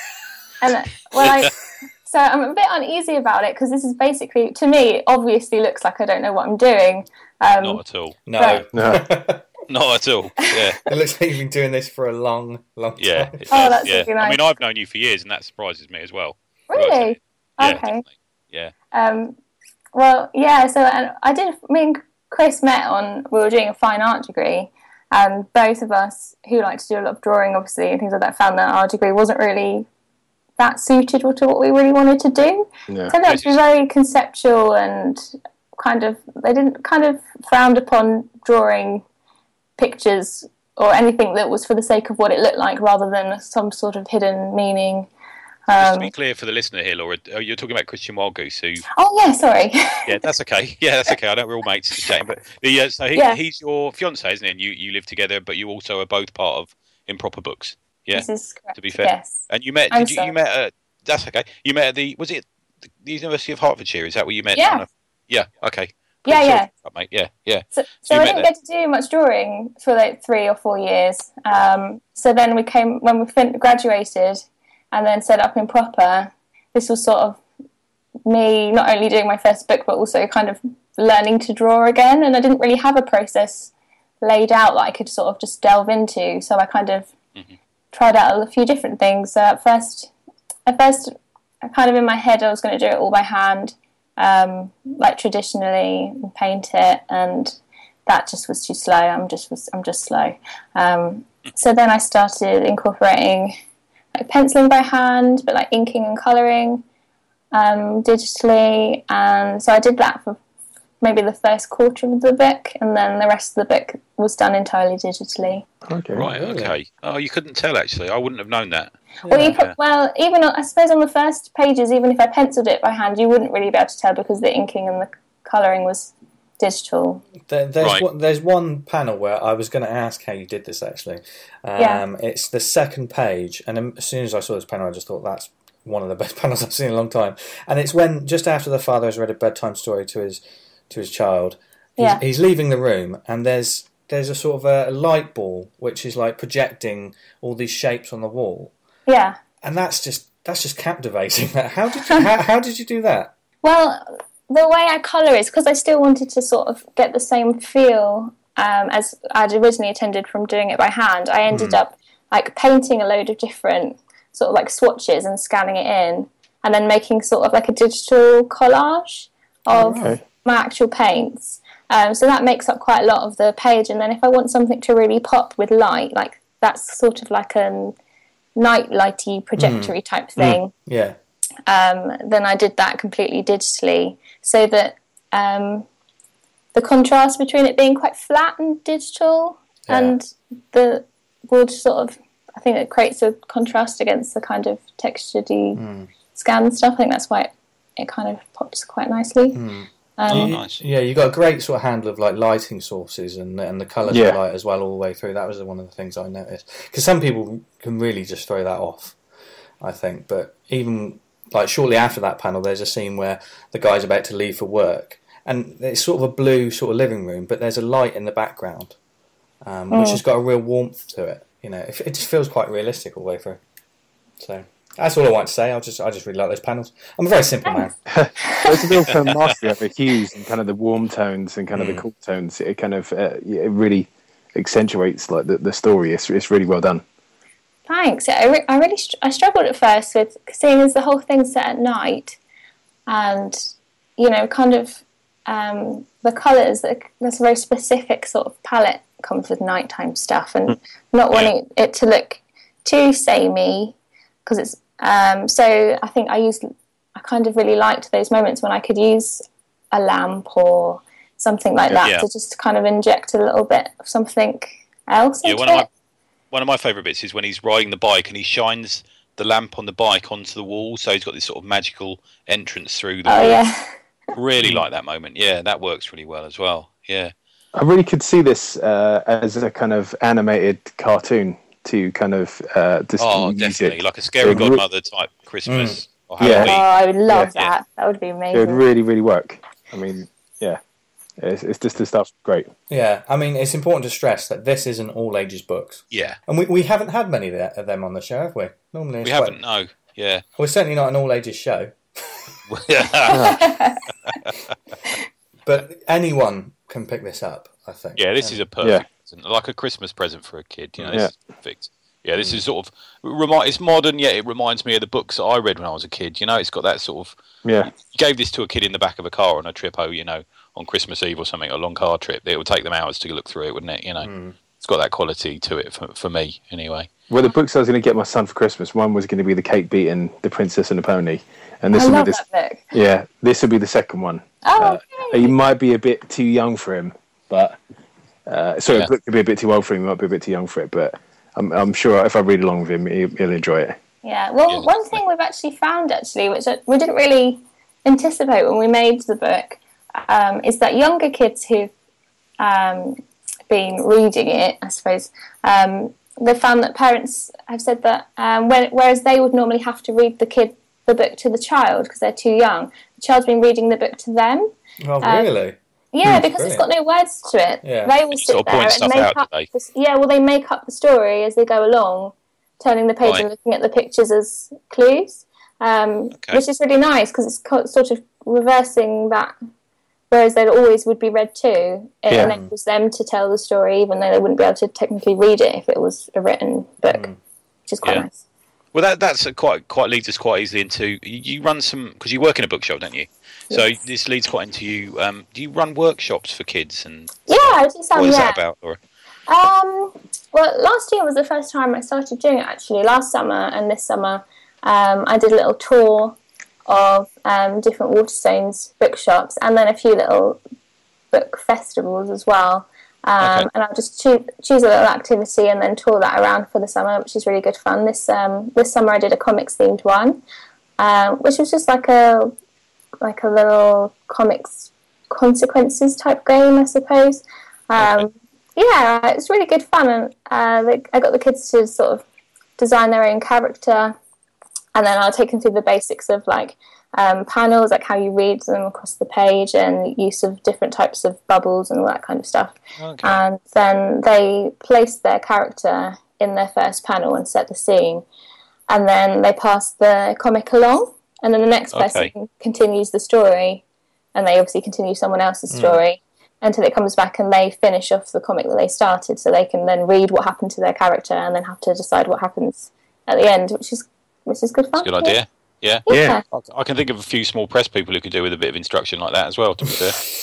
So I'm a bit uneasy about it, because this is basically, to me, obviously looks like I don't know what I'm doing. Not at all. No. Not at all. Yeah. It looks like you've been doing this for a long, long time. Yeah. That's really nice. I mean, I've known you for years, and that surprises me as well. Really? Yeah, okay. Definitely. Yeah. Well, yeah. So me and Chris met we were doing a fine art degree, and both of us, who like to do a lot of drawing, obviously, and things like that, found that our degree wasn't really that suited to what we really wanted to do. Yeah. So that was very conceptual, and they didn't frowned upon drawing pictures or anything that was for the sake of what it looked like, rather than some sort of hidden meaning. Just to be clear for the listener here, Laura, you're talking about Christian Wildgoose, who... Oh, yeah, sorry. Yeah, that's okay. I know we're all mates chatting, but he's your fiancé, isn't he? And you live together, but you also are both part of Improper Books. Yeah, this is correct. To be fair, yes. And you met. You met? That's okay. You met at the the University of Hertfordshire? Is that where you met? Yeah. Yeah. Okay. Cool. Yeah. Mate. Yeah. So I didn't get to do much drawing for like 3 or 4 years. So then when we graduated, and then set up Improper. This was sort of me not only doing my first book, but also kind of learning to draw again. And I didn't really have a process laid out that I could sort of just delve into. So I kind of tried out a few different things. So at first, kind of in my head, I was going to do it all by hand, like traditionally, and paint it. And that just was too slow. I'm just slow. So then I started incorporating like penciling by hand, but like inking and colouring digitally, and so I did that for maybe the first quarter of the book, and then the rest of the book was done entirely digitally. Okay. Right. Okay. Oh, you couldn't tell actually. I wouldn't have known that. Well, even I suppose on the first pages, even if I penciled it by hand, you wouldn't really be able to tell, because the inking and the colouring was digital. There's one panel where I was going to ask how you did this actually. It's the second page, and as soon as I saw this panel, I just thought that's one of the best panels I've seen in a long time. And it's when just after the father has read a bedtime story to his child, he's leaving the room, and there's a sort of a light ball which is like projecting all these shapes on the wall. Yeah, and that's just captivating. How did you do that? Well, the way I colour is because I still wanted to sort of get the same feel as I'd originally intended from doing it by hand. I ended up like painting a load of different sort of like swatches and scanning it in, and then making sort of like a digital collage of my actual paints. So that makes up quite a lot of the page. And then if I want something to really pop with light, like that's sort of like a night lighty projectory type thing. Yeah. Then I did that completely digitally, so that the contrast between it being quite flat and digital and the wood sort of, I think it creates a contrast against the kind of textured scan stuff. I think that's why it kind of pops quite nicely. Nice. Yeah, you got a great sort of handle of like lighting sources and the colours of light as well all the way through. That was one of the things I noticed, because some people can really just throw that off, I think. But even like shortly after that panel, there's a scene where the guy's about to leave for work, and it's sort of a blue sort of living room, but there's a light in the background, which has got a real warmth to it. You know, it just feels quite realistic all the way through. So. That's all I want to say. I just really like those panels. I'm a very simple man. There's a real kind of mastery of the hues and kind of the warm tones and kind of the cool tones. It kind of it really accentuates like the story. It's really well done. Thanks. Yeah, I struggled at first with seeing as the whole thing's set at night, and kind of the colours. There's a very specific sort of palette comes with nighttime stuff, and not wanting it to look too samey. Because it's so I think I kind of really liked those moments when I could use a lamp or something like that to just kind of inject a little bit of something else into it. One of my favourite bits is when he's riding the bike and he shines the lamp on the bike onto the wall, so he's got this sort of magical entrance through the wall. Yeah. Really like that moment. Yeah, that works really well as well. Yeah. I really could see this as a kind of animated cartoon. To kind of definitely music. Like a Scary Godmother type Christmas or Halloween. Oh, I would love that. That would be amazing. It would really, really work. I mean, it's just the stuff's great. Yeah, I mean, it's important to stress that this isn't all ages books. Yeah, and we haven't had many of them on the show, have we? Normally we haven't. No, yeah, we're certainly not an all ages show. But anyone can pick this up, I think. Yeah, this is a perfect present, like a Christmas present for a kid. This is perfect. Yeah, this is sort of it's modern, yet it reminds me of the books that I read when I was a kid. It's got that sort of You gave this to a kid in the back of a car on a trip, on Christmas Eve or something, a long car trip. It would take them hours to look through it, wouldn't it? It's got that quality to it for me, anyway. Well, the books I was going to get my son for Christmas, one was going to be The Cake Beaten, The Princess and the Pony, and this will be that book. Yeah, this will be the second one. Oh, okay. He might be a bit too young for him, but the book could be a bit too old for him. He might be a bit too young for it, but I'm sure if I read along with him, he'll enjoy it. Yeah. Well, one thing we've actually found, which we didn't really anticipate when we made the book, is that younger kids who've been reading it, I suppose, they found that parents have said that whereas they would normally have to read the book to the child because they're too young, the child's been reading the book to them. Oh, really? Yeah, because it's got no words to it. Yeah. They will sit there and make up. They make up the story as they go along, turning the page and looking at the pictures as clues, which is really nice because it's sort of reversing that. Whereas they always would be read to, it enables them to tell the story, even though they wouldn't be able to technically read it if it was a written book, which is quite nice. Well, that's quite leads us quite easily into you run some, because you work in a bookshop, don't you? So this leads quite into you. Do you run workshops for kids and? Yeah, I do some. What is that about, Laura? Well, last year was the first time I started doing it. Actually, last summer and this summer, I did a little tour of different Waterstones bookshops, and then a few little book festivals as well. And I'll just choose a little activity and then tour that around for the summer, which is really good fun. This summer I did a comics themed one, which was just like a little comics consequences type game, I suppose. Yeah, it's really good fun, and I got the kids to sort of design their own character, and then I'll take them through the basics of like panels, like how you read them across the page and use of different types of bubbles and all that kind of stuff. And then they place their character in their first panel and set the scene, and then they pass the comic along, and then the next person continues the story, and they obviously continue someone else's story until it comes back and they finish off the comic that they started, so they can then read what happened to their character and then have to decide what happens at the end, which is good fun. That's a good idea. Yeah. I can think of a few small press people who could do with a bit of instruction like that as well, to be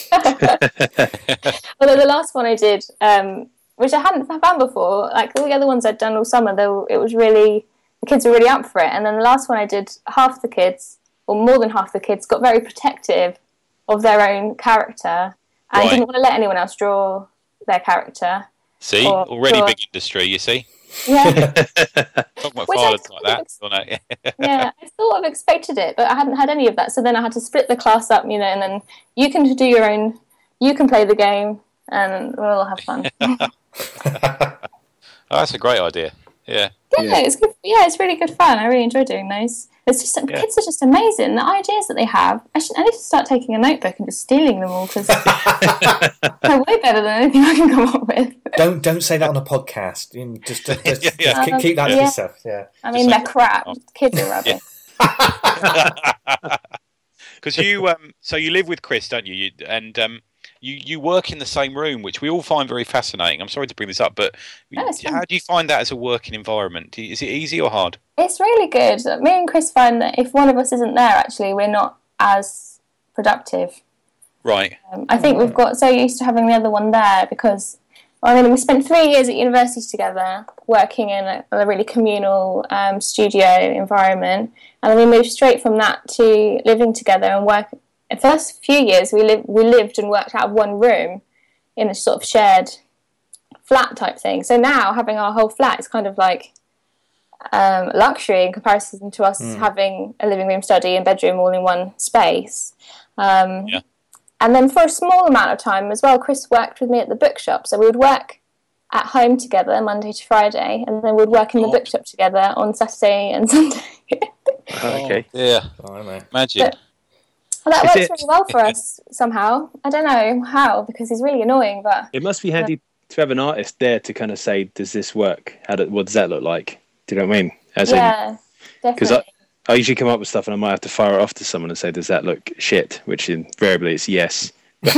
fair. Although the last one I did, which I hadn't found before, like all the other ones I'd done all summer, the kids were really up for it. And then the last one I did, half the kids, or more than half the kids, got very protective of their own character and didn't want to let anyone else draw their character. See, already big industry, you see. Yeah. Talking about fathers like that. Yeah, I thought sort of expected it, but I hadn't had any of that. So then I had to split the class up, you know, and then you can do your own, you can play the game, and we'll all have fun. Oh, that's a great idea. Yeah. Yeah, it's good. Yeah, it's really good fun. I really enjoy doing those. It's just kids are just amazing. The ideas that they have. I need to start taking a notebook and just stealing them all because they're way better than anything I can come up with. Don't say that on a podcast. Just keep that to yourself. Yeah. I mean, they're crap. Kids are rubbish. Because so you live with Chris, don't you? You work in the same room, which we all find very fascinating. I'm sorry to bring this up, but how do you find that as a working environment? Is it easy or hard? It's really good. Me and Chris find that if one of us isn't there, actually, we're not as productive. Right. I think we've got so used to having the other one there because, we spent 3 years at university together, working in a really communal studio environment, and then we moved straight from that to living together and work. The first few years, we lived and worked out of one room in a sort of shared flat type thing. So now having our whole flat is kind of like luxury in comparison to us having a living room, study, and bedroom all in one space. And then for a small amount of time as well, Chris worked with me at the bookshop. So we would work at home together Monday to Friday, and then we'd work in the bookshop together on Saturday and Sunday. Okay. Yeah. Imagine. That works really well for us somehow. I don't know how, because he's really annoying, but... It must be handy to have an artist there to kind of say, does this work? What does that look like? Do you know what I mean? Definitely. Because I usually come up with stuff and I might have to fire it off to someone and say, does that look shit? Which invariably is yes.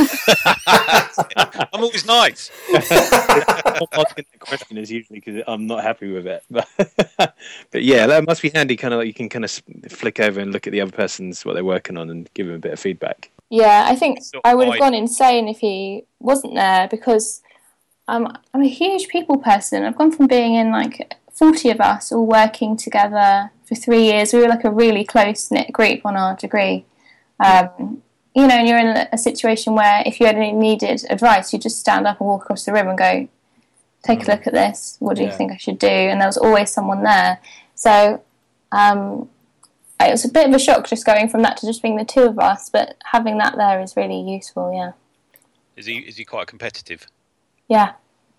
I'm always nice. Asking the question is usually because I'm not happy with it, but yeah, that must be handy. Kind of like you can kind of flick over and look at the other person's what they're working on and give them a bit of feedback. Yeah, I think I would have gone insane if he wasn't there because I'm a huge people person. I've gone from being in like 40 of us all working together for 3 years. We were like a really close knit group on our degree. You know, and you're in a situation where if you had needed advice, you just stand up and walk across the room and go, take a look at this. What do you think I should do? And there was always someone there. So it was a bit of a shock just going from that to just being the two of us, but having that there is really useful, yeah. Is he quite competitive? Yeah.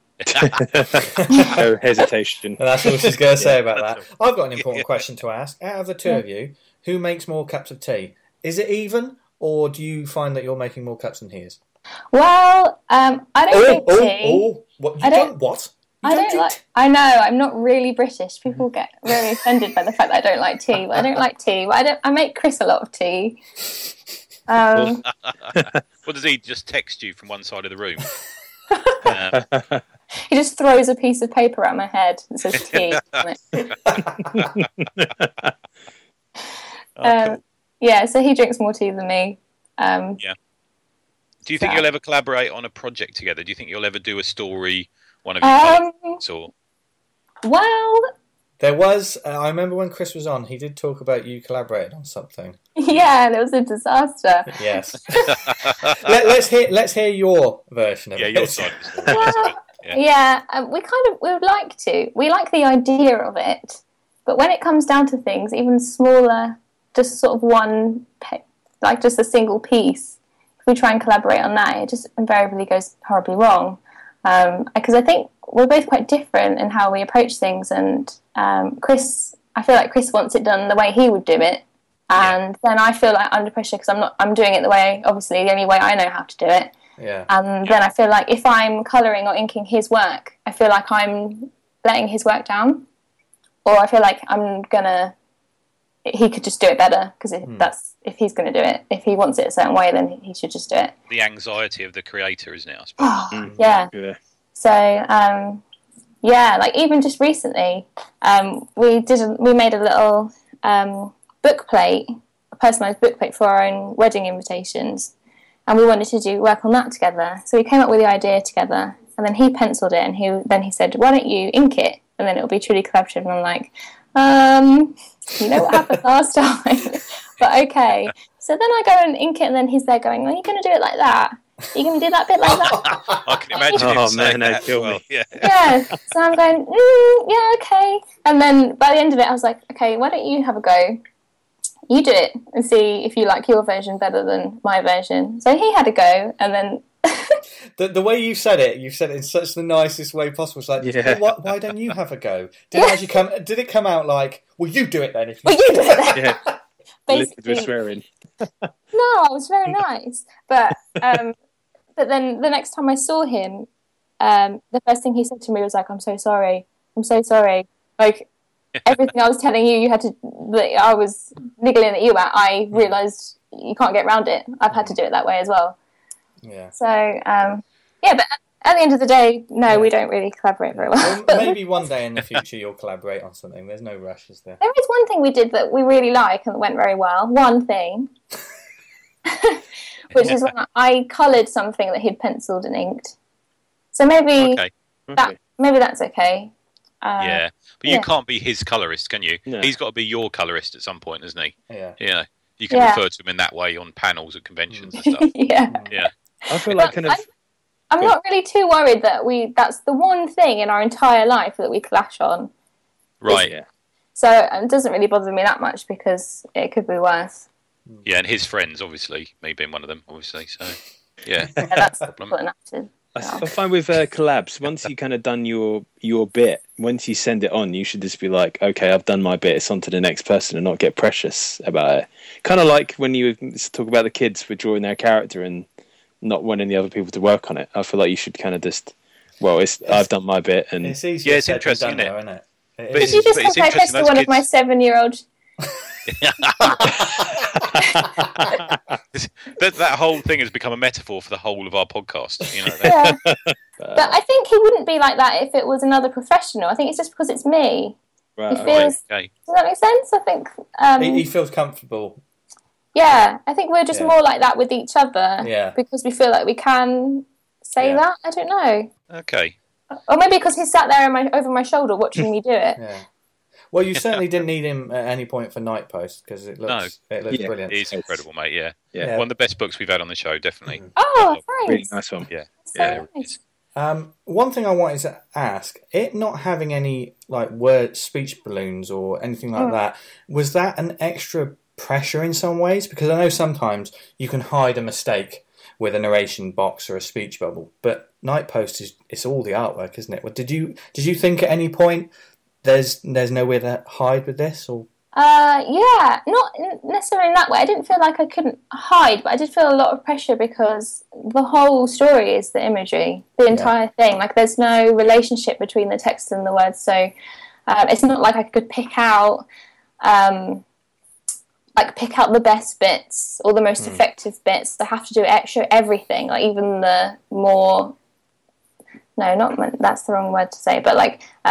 No hesitation. And that's all she's going to say about that. I've got an important question to ask. Out of the two of you, who makes more cups of tea? Is it even? Or do you find that you're making more cups than he is? Well, I don't drink tea. What? What? I don't like. I know I'm not really British. People get very offended by the fact that I don't like tea. But I don't like tea. But I make Chris a lot of tea. What does he just text you from one side of the room? He just throws a piece of paper at my head and says tea on it. Cool. Yeah, so he drinks more tea than me. Do you think you'll ever collaborate on a project together? Do you think you'll ever do a story, one of your or? Well, there was. I remember when Chris was on, he did talk about you collaborating on something. Yeah, and it was a disaster. Yes. Let's hear your version of it. Your side. We would like to. We like the idea of it, but when it comes down to things, even smaller. Just sort of one, like just a single piece. If we try and collaborate on that, it just invariably goes horribly wrong. Because I think we're both quite different in how we approach things. And Chris, I feel like Chris wants it done the way he would do it, and then I feel like under pressure because I'm doing it the only way I know how to do it. Yeah. And then I feel like if I'm colouring or inking his work, I feel like I'm letting his work down, or I feel like he could just do it better because if he's going to do it, if he wants it a certain way, then he should just do it. The anxiety of the creator, isn't it? I suppose. Yeah. So, like even just recently, we made a little book plate, a personalised book plate for our own wedding invitations, and we wanted to work on that together. So we came up with the idea together, and then he penciled it, and he said, "Why don't you ink it, and then it'll be truly collaborative." And I'm like, you know what happened last time, but okay. So then I go and ink it, and then he's there going, "Are you going to do it like that? Are you going to do that bit like that?" I can imagine him saying that as well. Yeah. So I'm going, yeah, okay. And then by the end of it, I was like, okay, why don't you have a go? you do it and see if you like your version better than my version. So he had a go, and then the way you said it in such the nicest way possible. It's like, why don't you have a go? Did it come out like, well, you do it then? Well, you do it then. Yeah. Basically, swearing. No, I was very nice, but then the next time I saw him, the first thing he said to me was like, I'm so sorry. Like, everything I was telling you that I was niggling at you at, I realised you can't get around it. I've had to do it that way as well. Yeah. So, but at the end of the day, no, we don't really collaborate very well. Maybe one day in the future you'll collaborate on something. There's no rush, is there? There is one thing we did that we really like and that went very well. One thing. Which is when I coloured something that he'd penciled and inked. So maybe that's okay. But you can't be his colourist, can you? No. He's got to be your colourist at some point, isn't he? Yeah. Yeah. You can refer to him in that way on panels at conventions and stuff. Yeah. I feel like I'm not really too worried that that's the one thing in our entire life that we clash on. Right. Yeah. So it doesn't really bother me that much because it could be worse. Yeah, and his friends, obviously, me being one of them, obviously. So, yeah. That's important enough. I find with collabs, once you kind of done your bit, once you send it on, you should just be like, okay, I've done my bit, it's on to the next person, and not get precious about it. Kind of like when you talk about the kids for drawing their character and not wanting the other people to work on it. I feel like you should kind of just, I've done my bit. And it's easier it's interesting, isn't it? Could you just compare this to one of my 7-year-old? that whole thing has become a metaphor for the whole of our podcast. You know. Yeah. But I think he wouldn't be like that if it was another professional. I think it's just because it's me. Right. He feels. Okay. Does that make sense? I think he feels comfortable. Yeah, I think we're just more like that with each other. Yeah. Because we feel like we can say that. I don't know. Okay. Or maybe because he's sat there over my shoulder watching me do it. Yeah. Well, you certainly didn't need him at any point for Night Post because it looks brilliant. He's incredible, mate. Yeah. Yeah. One of the best books we've had on the show, definitely. Oh, thanks. Really nice one. Yeah. So nice. One thing I wanted to ask, it not having any word speech balloons or anything like that, was that an extra pressure in some ways? Because I know sometimes you can hide a mistake with a narration box or a speech bubble, but Night Post it's all the artwork, isn't it? Well, did you think at any point there's nowhere to hide with this, or? Yeah, not necessarily in that way. I didn't feel like I couldn't hide, but I did feel a lot of pressure because the whole story is the imagery, the entire thing. Like, there's no relationship between the text and the words, so it's not like I could pick out the best bits or the most effective bits. I have to do everything, like even the more. No, that's the wrong word to say, but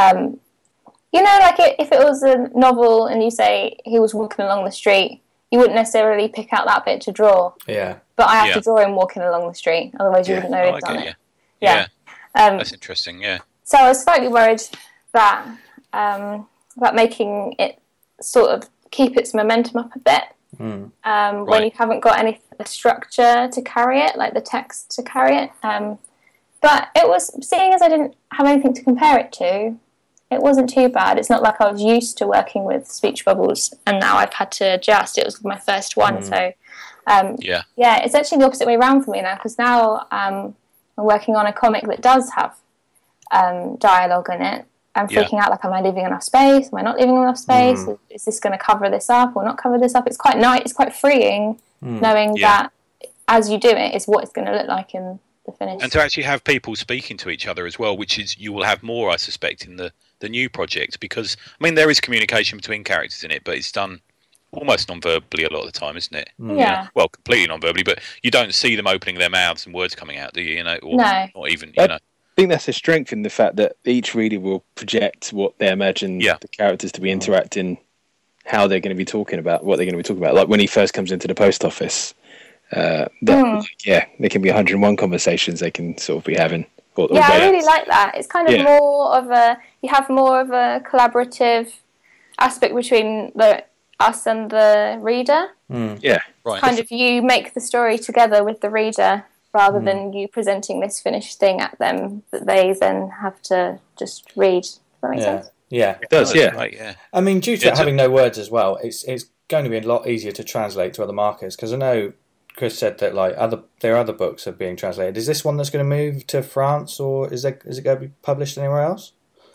if it was a novel and you say he was walking along the street, you wouldn't necessarily pick out that bit to draw. Yeah. But I have to draw him walking along the street, otherwise you wouldn't know he'd done it. Yeah. That's interesting, yeah. So I was slightly worried that about making it sort of keep its momentum up a bit. When you haven't got any structure to carry it, like the text to carry it. But it was, seeing as I didn't have anything to compare it to, it wasn't too bad. It's not like I was used to working with speech bubbles and now I've had to adjust. It was my first one, so it's actually the opposite way around for me now, because now I'm working on a comic that does have dialogue in it. I'm freaking out, like, am I leaving enough space? Am I not leaving enough space? Is this going to cover this up or not cover this up? It's quite nice. It's quite freeing knowing that as you do it, it's what it's going to look like in the finish. And to actually have people speaking to each other as well, which is, you will have more, I suspect, in the new project, because, I mean, there is communication between characters in it, but it's done almost non-verbally a lot of the time, isn't it? Yeah. Well, completely non-verbally, but you don't see them opening their mouths and words coming out, do you? Or no. Not even, I think that's a strength in the fact that each reader will project what they imagine the characters to be interacting, how they're going to be talking about, what they're going to be talking about. Like when he first comes into the post office, there can be 101 conversations they can sort of be having. I really like that. It's kind of more of you have more of a collaborative aspect between us and the reader. Yeah, right. Kind of, you make the story together with the reader rather than you presenting this finished thing at them that they then have to just read. Does that make sense? Yeah, it does. Yeah, right, yeah. I mean, due to it having no words as well, it's going to be a lot easier to translate to other markets, because I know Chris said that there are other books are being translated. Is this one that's going to move to France, or is it going to be published anywhere else?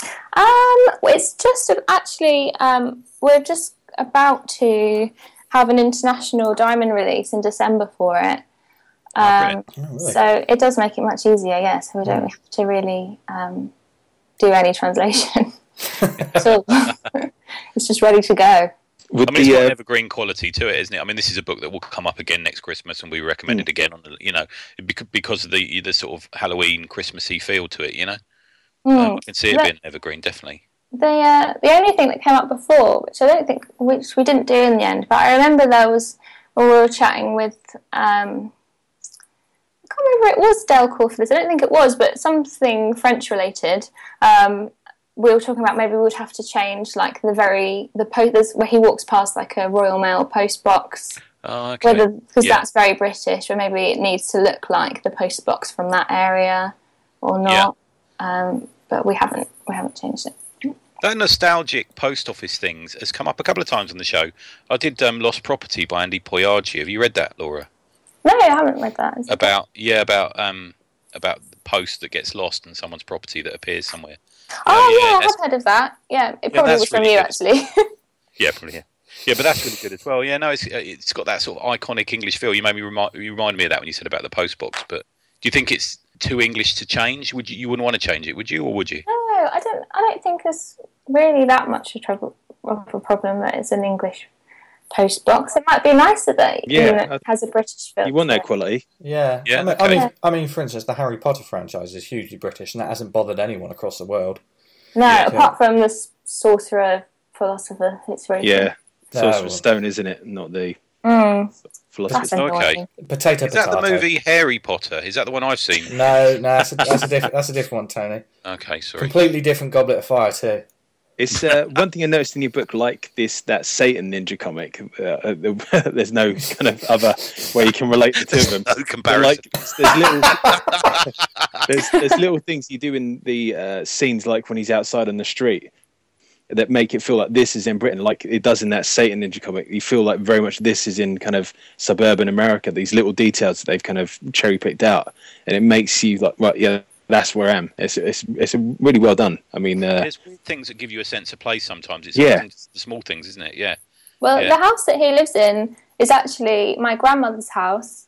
It's just actually we're just about to have an international diamond release in December for it. Really? So it does make it much easier, yes. So we don't have to really do any translation. So it's just ready to go. It's got an evergreen quality to it, isn't it? I mean, this is a book that will come up again next Christmas, and we recommend it again on because of the sort of Halloween Christmassy feel to it. I can see it being evergreen, definitely. The only thing that came up before, which we didn't do in the end, but I remember when we were chatting with I can't remember if it was Delcourt for this. I don't think it was, but something French related. We were talking about maybe we would have to change the post where he walks past like a Royal Mail post box. Oh, okay. Because that's very British, or maybe it needs to look like the post box from that area, or not. Yeah. But we haven't changed it. That nostalgic post office things has come up a couple of times on the show. I did Lost Property by Andy Poyargi. Have you read that, Laura? No, I haven't read that. About the post that gets lost and someone's property that appears somewhere. I have heard of that. Yeah, it probably was from you, actually. Yeah, probably. Yeah, but that's really good as well. Yeah, no, it's got that sort of iconic English feel. You reminded me of that when you said about the post box. But do you think it's too English to change? You wouldn't want to change it, would you, or would you? No, I don't think there's really that much of a problem that it's an English post box. It might be nicer that it has a British feel. You want that quality? Yeah. I mean, for instance, the Harry Potter franchise is hugely British, and that hasn't bothered anyone across the world. No, apart from the sorcerer philosopher, it's very good. Sorcerer's Stone, isn't it? Not the philosopher's Stone. Okay. Potato. Is that the movie Harry Potter? Is that the one I've seen? No, that's a different one, Tony. Okay, sorry. Completely different Goblet of Fire too. It's one thing I noticed in your book, like that Satan Ninja comic. There's no kind of other way you can relate the two of them. No comparison. There's little things you do in the scenes, like when he's outside on the street, that make it feel like this is in Britain, like it does in that Satan Ninja comic. You feel like very much this is in kind of suburban America. These little details that they've kind of cherry picked out, and it makes you like, right, yeah. That's where I am. It's really well done. I mean, there's weird things that give you a sense of place sometimes. It's the small things, isn't it? Yeah. Well, the house that he lives in is actually my grandmother's house,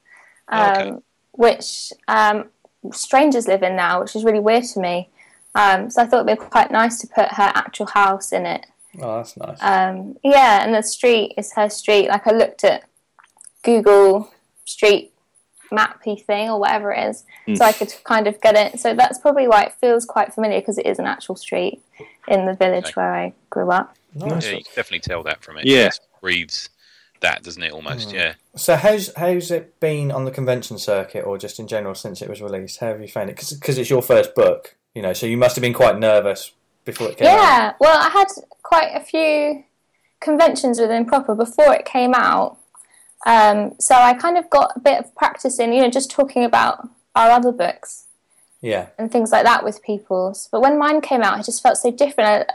which strangers live in now, which is really weird to me. So I thought it'd be quite nice to put her actual house in it. Oh, that's nice. And the street is her street. Like I looked at Google Street mappy thing or whatever it is, so I could kind of get it. So that's probably why it feels quite familiar, because it is an actual street in the village where I grew up. Nice. Yeah, you can definitely tell that from it. Yeah, it breathes that, doesn't it? Almost. Yeah. So how's it been on the convention circuit, or just in general since it was released? How have you found it? Because it's your first book, so you must have been quite nervous before it came out. Yeah, well, I had quite a few conventions with Improper before it came out. So I kind of got a bit of practice in, just talking about our other books, and things like that with people. But when mine came out, I just felt so different.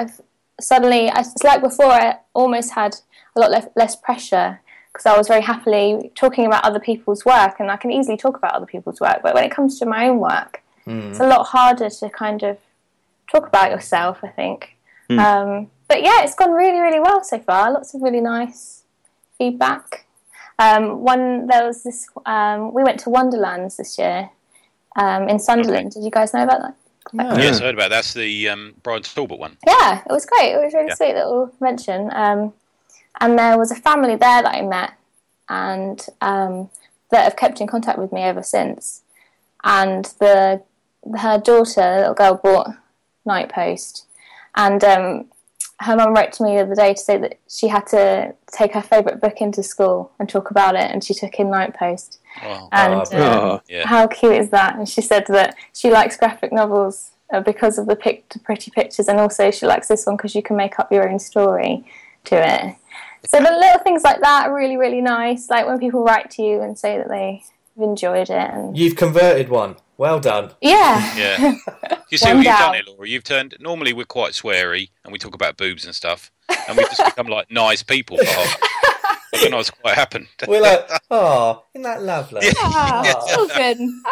It's like before, I almost had a lot less pressure, because I was very happily talking about other people's work, and I can easily talk about other people's work. But when it comes to my own work, it's a lot harder to kind of talk about yourself, I think. But yeah, it's gone really, really well so far. Lots of really nice feedback. There was this. We went to Wonderlands this year in Sunderland. Did you guys know about that? No. Yes, I heard about it. That's the Brian Talbot one. Yeah, it was great. It was really sweet little convention. And there was a family there that I met, and that have kept in contact with me ever since. And her daughter, the little girl, bought Night Post, and her mum wrote to me the other day to say that she had to take her favourite book into school and talk about it, and she took in Night Post. Oh. And how cute is that? And she said that she likes graphic novels because of the pretty pictures, and also she likes this one because you can make up your own story to it. So the little things like that are really, really nice, like when people write to you and say that they've enjoyed it. And you've converted one. Well done. Yeah. Yeah. You see what you've done here, Laura? You've turned. Normally we're quite sweary and we talk about boobs and stuff, and we've just become like nice people for half. I don't know what's quite happened. We're like, oh, isn't that lovely? Children.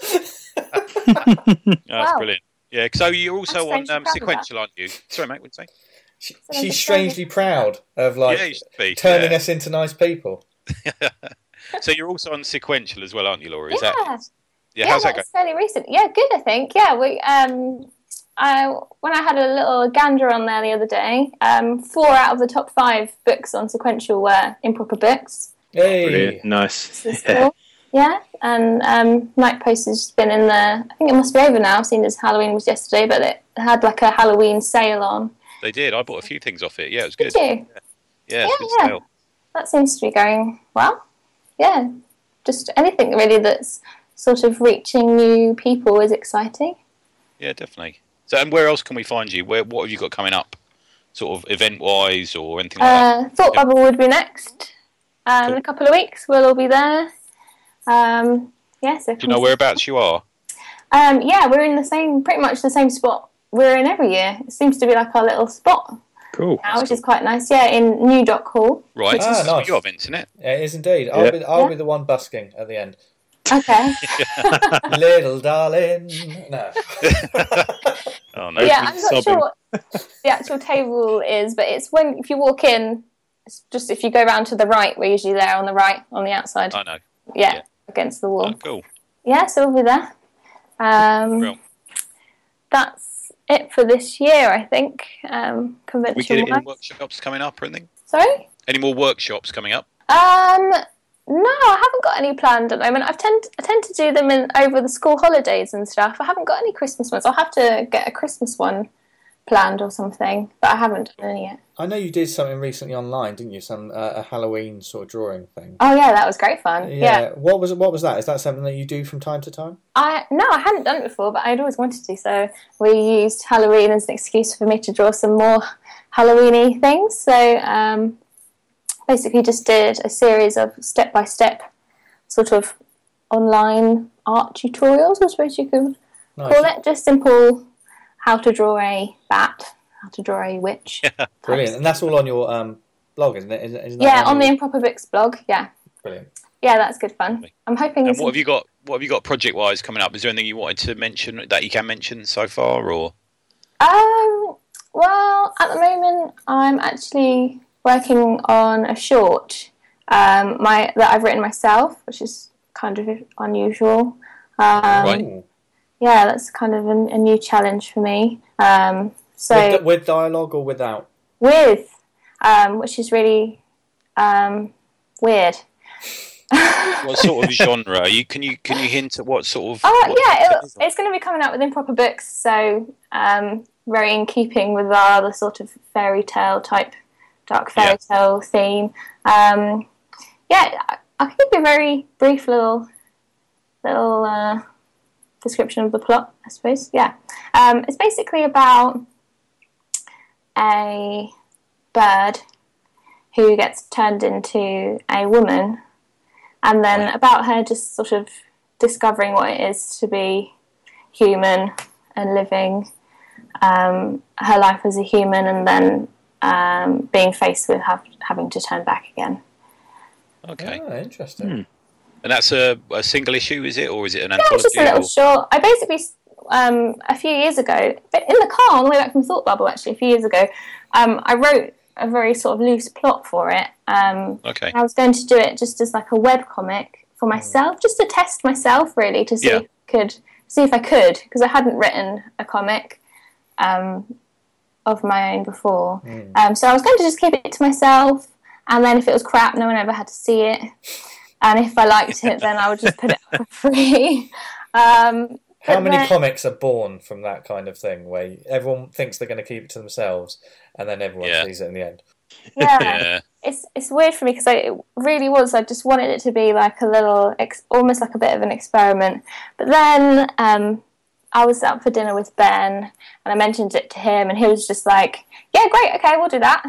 That's brilliant. Yeah, so you're also on Sequential, aren't you? Sorry, mate, what did you say? She's strangely proud of turning us into nice people. So you're also on Sequential as well, aren't you, Laura? How's that going? Fairly recent. Yeah, good. I think. Yeah, we. When I had a little gander on there the other day, 4 out of the top 5 books on Sequential were improper books. Hey, brilliant. Nice. Cool. Yeah, and Night Post has been in there. I think it must be over now, seeing as Halloween was yesterday, but it had like a Halloween sale on. They did. I bought a few things off it. Yeah, it was good. Did you? Yeah, it's a good sale. That seems to be going well. Yeah, just anything really that's sort of reaching new people is exciting. Yeah, definitely. So, and where else can we find you? What have you got coming up, sort of event-wise or anything like that? Thought Bubble would be next. Cool. In a couple of weeks, we'll all be there. So do you know whereabouts you are? Yeah, we're in pretty much the same spot we're in every year. It seems to be like our little spot. Cool. Now, which is quite nice. Yeah, in New Dock Hall. Right. Nice. Your event, isn't it? Yeah, it is indeed. I'll be the one busking at the end. Okay. Little darling. No. Oh, no. Yeah, I'm not sure what the actual table is, but it's if you walk in, it's just if you go round to the right, we're usually there on the right, on the outside. I know. Yeah, against the wall. Oh, cool. Yeah, so we'll be there. That's it for this year, I think. Convention. We get any workshops coming up or anything? Sorry? Any more workshops coming up? No, I haven't got any planned at the moment. I tend to do them over the school holidays and stuff. I haven't got any Christmas ones. I'll have to get a Christmas one planned or something, but I haven't done any yet. I know you did something recently online, didn't you? Some a Halloween sort of drawing thing. Oh yeah, that was great fun. Yeah. What was that? Is that something that you do from time to time? No, I hadn't done it before, but I'd always wanted to. So we used Halloween as an excuse for me to draw some more Halloween-y things. So basically just did a series of step-by-step sort of online art tutorials, I suppose you could call it. Just simple how to draw a bat, how to draw a witch. Brilliant. And that's all on your blog, isn't it? Isn't that on the Improper Books blog, yeah. Brilliant. Yeah, that's good fun. I'm hoping... And what have you got project-wise coming up? Is there anything you wanted to mention that you can mention so far, or...? Well, at the moment, I'm actually working on a short that I've written myself, which is kind of unusual. Right. Yeah, that's kind of a new challenge for me. So with dialogue or without? With, which is really weird. What sort of genre? Can you hint at what sort of? It's going to be coming out with Improper Books, so very in keeping with the sort of fairy tale type. Dark fairy tale theme. I can give you a very brief little description of the plot, I suppose. Yeah, it's basically about a bird who gets turned into a woman, and then about her just sort of discovering what it is to be human and living her life as a human, and then being faced with having to turn back again. Okay. Oh, interesting. And that's a single issue, is it? Or is it an anthology? It's just a little short. I basically, a few years ago, in the car on the way back from Thought Bubble, actually, a few years ago, I wrote a very sort of loose plot for it. Okay. I was going to do it just as like a webcomic for myself, just to test myself, really, to see if I could, because I hadn't written a comic of my own before. So I was going to just keep it to myself, and then if it was crap, no one ever had to see it. And if I liked it, then I would just put it up for free. How many comics are born from that kind of thing, where everyone thinks they're going to keep it to themselves, and then everyone sees it in the end? Yeah. It's weird for me, because it really was. I just wanted it to be like a little, almost like a bit of an experiment. But then I was out for dinner with Ben, and I mentioned it to him, and he was just like, "Yeah, great, okay, we'll do that."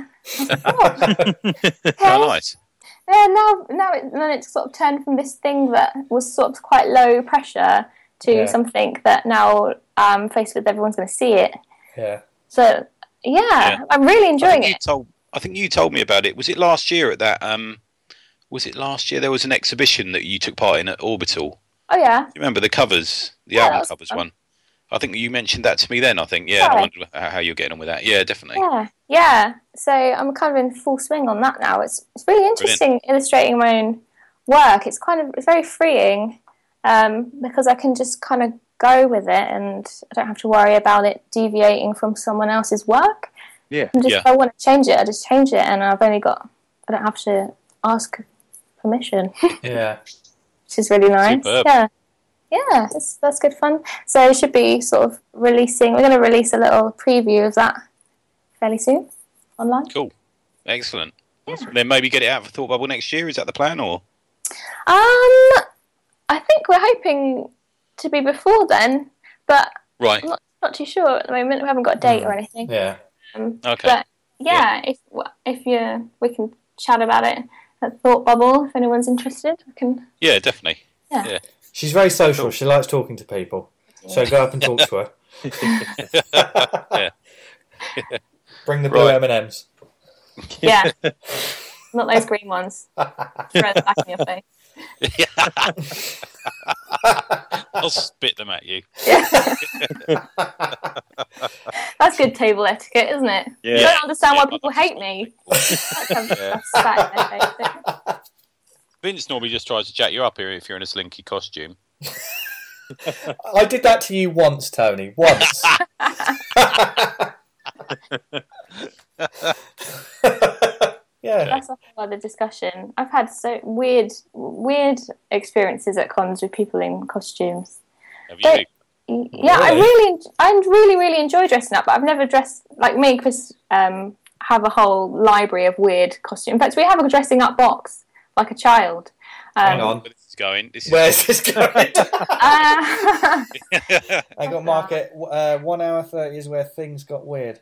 Oh, nice. Yeah, then it sort of turned from this thing that was sort of quite low pressure to something that now I'm faced with, everyone's going to see it. Yeah. So, I'm really enjoying it. I think you told me about it. Was it last year at that was it last year? There was an exhibition that you took part in at Orbital. Oh yeah. You remember the covers, the album covers one? I think you mentioned that to me then. I think, yeah. I wondered how you're getting on with that. Yeah, definitely. Yeah. So I'm kind of in full swing on that now. It's really interesting illustrating my own work. It's very freeing because I can just kind of go with it, and I don't have to worry about it deviating from someone else's work. Yeah. If I want to change it, I just change it, and I don't have to ask permission. Yeah. Which is really nice. Superb. Yeah, that's good fun. So it should be sort of releasing. We're going to release a little preview of that fairly soon online. Cool, excellent. Yeah. Then maybe get it out for Thought Bubble next year. Is that the plan, or? I think we're hoping to be before then, but right. I'm not too sure at the moment. We haven't got a date or anything. Yeah. Okay. But if we can chat about it at Thought Bubble if anyone's interested. We can. Yeah, definitely. Yeah. She's very social. Cool. She likes talking to people. So go up and talk to her. Yeah. Bring the blue M&Ms. Yeah. Not those green ones. Throw them back in your face. I'll spit them at you. That's good table etiquette, isn't it? Yeah. You don't understand why people hate me. Spat in their face. Vince normally just tries to jack you up here if you're in a slinky costume. I did that to you once, Tony. Once. Yeah. That's a whole other discussion. I've had so weird experiences at cons with people in costumes. Have you? Yeah, really? I really enjoy dressing up, but I've never dressed like me and Chris have a whole library of weird costumes. In fact, we have a dressing up box like a child. Hang on. Where's this going? I got mark it 1 hour 30 is where things got weird.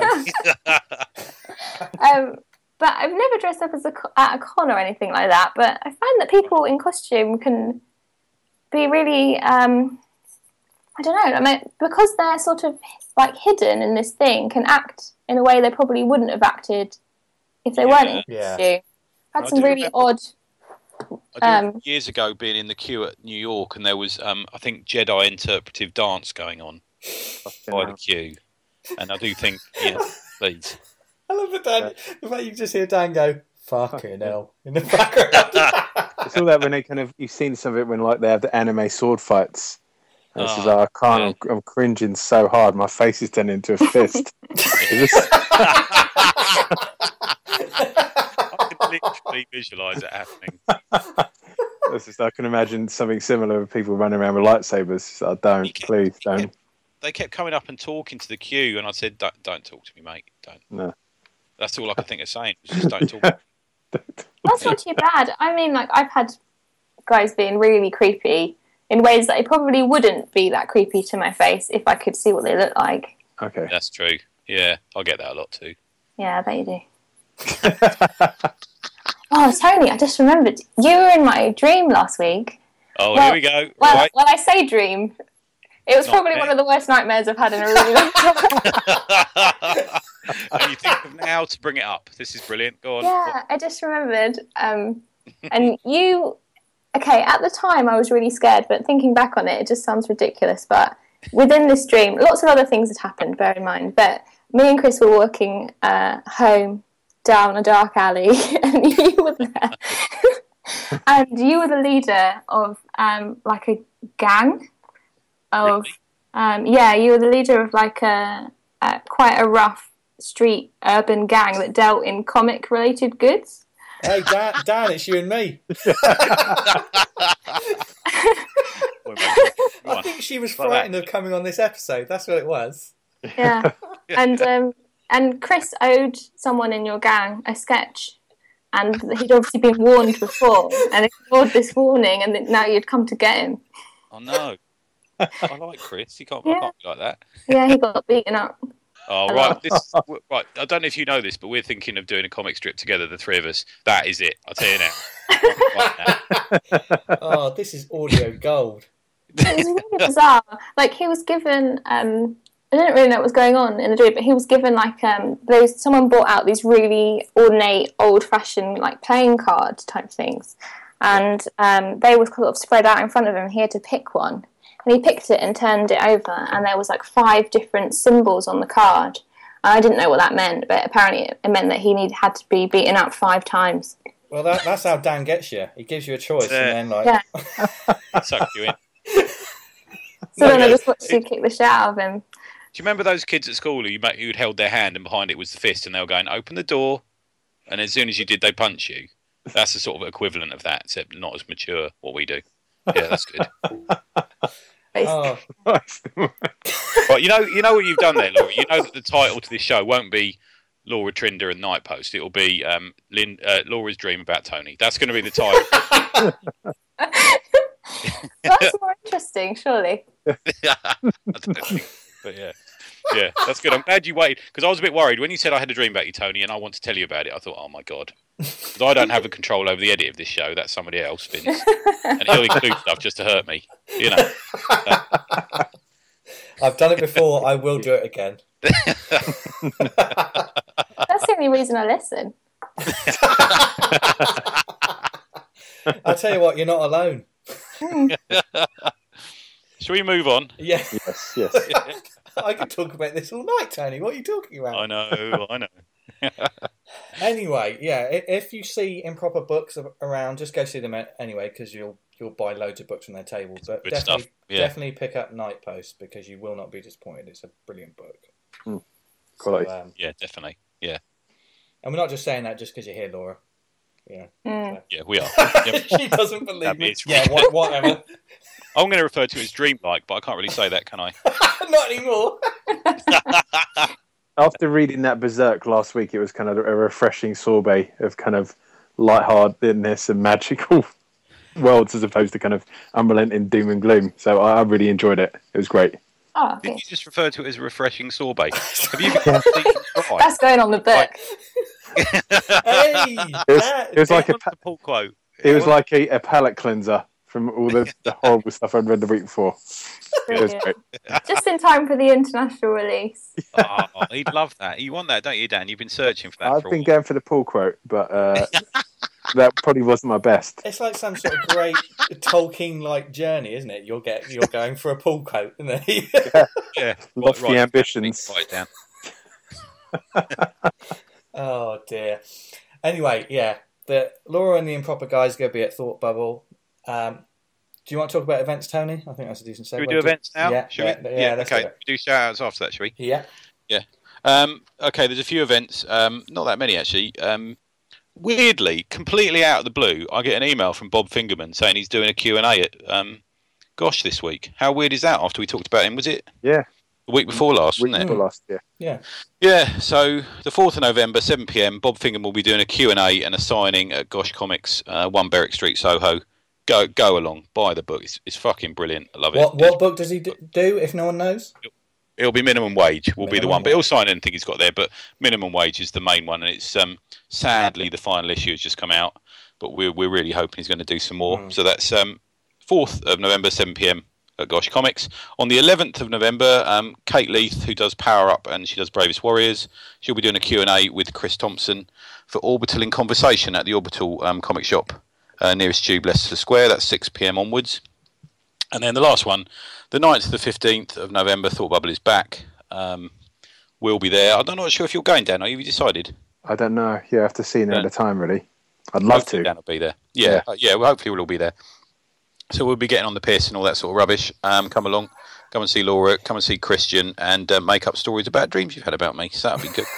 But I've never dressed up at a con or anything like that. But I find that people in costume can be really, I don't know. I mean, because they're sort of like hidden in this thing, can act in a way they probably wouldn't have acted if they weren't in costume. I've had some really odd. I do years ago being in the queue at New York, and there was, I think, Jedi interpretive dance going on by the queue, and I do think, please. I love the fact you just hear Dan go, fucking hell, in the background. It's all that when they you've seen some of it when like they have the anime sword fights. And it's just like, I can't, I'm cringing so hard, my face is turning into a fist. I can literally visualise it happening. I can imagine something similar with people running around with lightsabers. Please don't. They kept coming up and talking to the queue, and I said, "Don't talk to me, mate. Don't." No. That's all I could think of saying. Was just don't talk. That's not too bad. I mean, like I've had guys being really creepy in ways that it probably wouldn't be that creepy to my face if I could see what they look like. Okay. That's true. Yeah, I get that a lot too. Yeah, I bet you do. Oh, Tony, I just remembered. You were in my dream last week. Oh, here we go. Well, right. when I say dream, it was probably one of the worst nightmares I've had in a really long time. And you think of now to bring it up. This is brilliant. Go on. Yeah, I just remembered. And you... Okay, at the time I was really scared, but thinking back on it, it just sounds ridiculous. But within this dream, lots of other things had happened, bear in mind. But me and Chris were walking home down a dark alley, and you were there. And you were the leader of like a gang of... Really? Yeah, you were the leader of like quite a rough street urban gang that dealt in comic-related goods. Hey, Dan, it's you and me. I think she was frightened of coming on this episode. That's what it was. Yeah. And Chris owed someone in your gang a sketch, and he'd obviously been warned before, and ignored this warning, and now you'd come to get him. Oh no! I like Chris. I can't be like that. Yeah, he got beaten up. Oh right, right. I don't know if you know this, but we're thinking of doing a comic strip together, the three of us. That is it. I'll tell you now. Oh, this is audio gold. It was really bizarre. Like he was given I didn't really know what was going on in the dream, but he was given like someone brought out these really ornate, old-fashioned like playing card type things, and they were sort of spread out in front of him. He had to pick one, and he picked it and turned it over, and there was like 5 different symbols on the card. I didn't know what that meant, but apparently it meant that he had to be beaten up 5 times. Well, that's how Dan gets you. He gives you a choice, and then suck you in. So then I just watched you kick the shit out of him. Do you remember those kids at school who'd held their hand and behind it was the fist, and they were going, "Open the door," and as soon as you did, they punch you? That's the sort of equivalent of that, except not as mature. What we do, yeah, that's good. Oh. Right, you know what you've done there, Laura. You know that the title to this show won't be Laura Trinder and Night Post. It'll be Laura's Dream About Tony. That's going to be the title. That's more interesting, surely. I don't think, but yeah, that's good. I'm glad you waited, because I was a bit worried when you said I had a dream about you, Tony, and I want to tell you about it. I thought, oh my god, because I don't have the control over the edit of this show. That's somebody else, Vince, and he'll include stuff just to hurt me. You know. I've done it before. I will do it again. That's the only reason I listen. I'll tell you what, you're not alone. Shall we move on? Yeah. Yes. I could talk about this all night, Tony. What are you talking about? I know. Anyway, yeah, if you see improper books around, just go see them anyway, because you'll buy loads of books from their table. But definitely pick up Night Post, because you will not be disappointed. It's a brilliant book. So, yeah, definitely. Yeah. And we're not just saying that just because you're here, Laura. Yeah. Yeah, we are. She doesn't believe me. Yeah, whatever. I'm going to refer to it as dreamlike, but I can't really say that, can I? Not anymore. After reading that Berserk last week, it was kind of a refreshing sorbet of kind of lightheartedness and magical worlds, as opposed to kind of unrelenting doom and gloom. So I really enjoyed it. It was great. Oh, okay. Did you just refer to it as a refreshing sorbet? Have you been That's going on the book. Hey, it was like a pull quote. It was like a palate cleanser from all the horrible stuff I'd read the week before. It was great. Just in time for the international release. Oh, he'd love that. You want that, don't you, Dan? You've been searching for that. I've been going for the pull quote, but that probably wasn't my best. It's like some sort of great Tolkien-like journey, isn't it? You're going for a pull quote, isn't it? Yeah. Lofty ambitions. Right down. Oh dear. Anyway, yeah, the Laura and the Improper Guys are going to be at Thought Bubble. Do you want to talk about events, Tony? I think that's a decent segue. Should we do events now? Yeah, let's okay. Do shout-outs after that, shall we? Yeah. Yeah. Okay, there's a few events. Not that many, actually. Weirdly, completely out of the blue, I get an email from Bob Fingerman saying he's doing a Q&A at Gosh this week. How weird is that after we talked about him, was it? Yeah. The week before last, wasn't it? Week before last, yeah. Yeah. Yeah, so the 4th of November, 7 p.m, Bob Fingerman will be doing a Q&A and a signing at Gosh Comics, 1 Berwick Street, Soho. Go along, buy the book. It's fucking brilliant. I love it. What book does he do, if no one knows? It'll be Minimum Wage will be the one, but he'll sign anything he's got there. But Minimum Wage is the main one, and it's sadly the final issue has just come out, but we're really hoping he's going to do some more. So that's 4th of November, 7 p.m. at Gosh Comics. On the 11th of November, Kate Leith, who does Power Up and she does Bravest Warriors, she'll be doing a Q&A with Chris Thompson for Orbital in Conversation at the Orbital comic shop nearest Tube, Leicester Square. That's 6 p.m. onwards. And then the last one, the 9th to the 15th of November, Thought Bubble is back. We'll be there. I'm not sure if you're going, Dan. Have you decided? I don't know. Yeah, I have to see near the time, really. I'd love to. Dan will be there. Yeah. Well, hopefully we'll all be there. So we'll be getting on the piss and all that sort of rubbish. Come along. Come and see Laura. Come and see Christian and make up stories about dreams you've had about me. So that'll be good.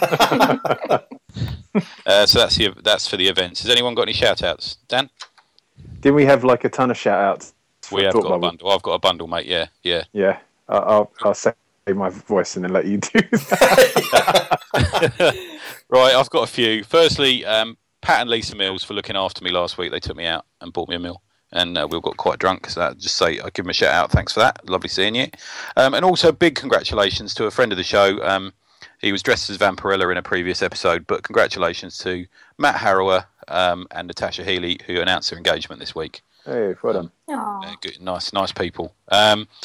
So that's for the events. Has anyone got any shout-outs? Dan? Didn't we have like a ton of shout-outs? We have got a bundle. I've got a bundle, mate. Yeah. Yeah. I'll say my voice and then let you do that. Right, I've got a few. Firstly, Pat and Lisa Mills for looking after me last week. They took me out and bought me a meal. And we got quite drunk, so I'll just say I'll give them a shout out. Thanks for that. Lovely seeing you. And also big congratulations to a friend of the show. He was dressed as Vampirella in a previous episode, but congratulations to Matt Harrower and Natasha Healy, who announced their engagement this week. Hey, well done. Good, nice people.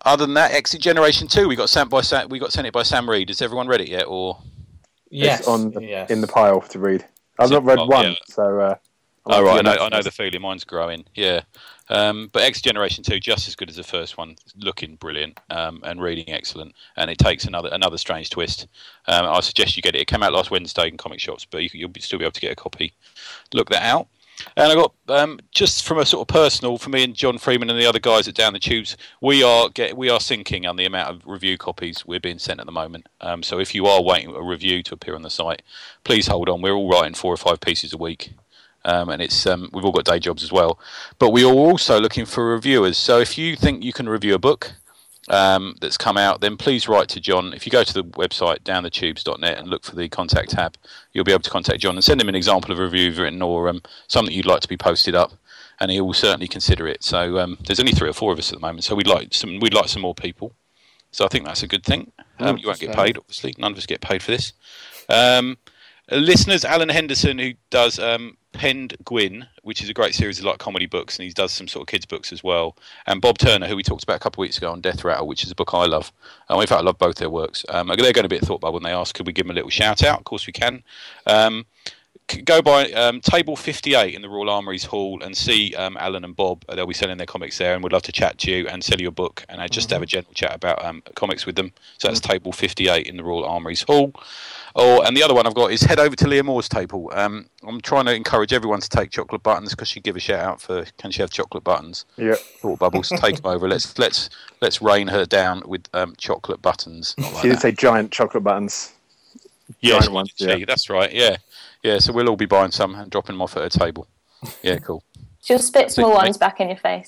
Other than that, Exit Generation 2, we got sent it by Sam Reed. Has everyone read it yet? Or yes, it's in the pile to read. I've not read one, so. Oh right, I know the feeling. Mine's growing. Yeah, but Exit Generation 2 just as good as the first one, looking brilliant and reading excellent, and it takes another strange twist. I suggest you get it. It came out last Wednesday in comic shops, but you'll still be able to get a copy. Look that out. And I got just from a sort of personal, for me and John Freeman and the other guys at Down the Tubes, we are sinking on the amount of review copies we're being sent at the moment. So if you are waiting for a review to appear on the site, please hold on. We're all writing 4 or 5 pieces a week. And it's we've all got day jobs as well, but we are also looking for reviewers. So if you think you can review a book that's come out, then please write to John. If you go to the website downthetubes.net and look for the contact tab, you'll be able to contact John and send him an example of a review you've written or something you'd like to be posted up, and he will certainly consider it. So there's only 3 or 4 of us at the moment, so we'd like some more people. So I think that's a good thing. You won't get paid, obviously. None of us get paid for this. Listeners, Alan Henderson, who does Penned Gwyn, which is a great series of like comedy books, and he does some sort of kids books as well. And Bob Turner, who we talked about a couple of weeks ago on Death Rattle, which is a book I love. In fact, I love both their works. They're going to be at Thought Bubble, and they asked, could we give them a little shout out? Of course we can. Go by table 58 in the Royal Armouries Hall and see Alan and Bob. They'll be selling their comics there, and we'd love to chat to you and sell you a book and just have a general chat about comics with them. So that's table 58 in the Royal Armouries Hall. And the other one I've got is head over to Leah Moore's table. I'm trying to encourage everyone to take chocolate buttons because she give a shout out for can she have chocolate buttons? Yeah. Thought Bubbles, take them over. Let's rain her down with chocolate buttons. She did say giant chocolate buttons. Yeah, giant ones, that's right. Yeah. Yeah, so we'll all be buying some and dropping them off at her table. Yeah, cool. She'll spit small ones back in your face.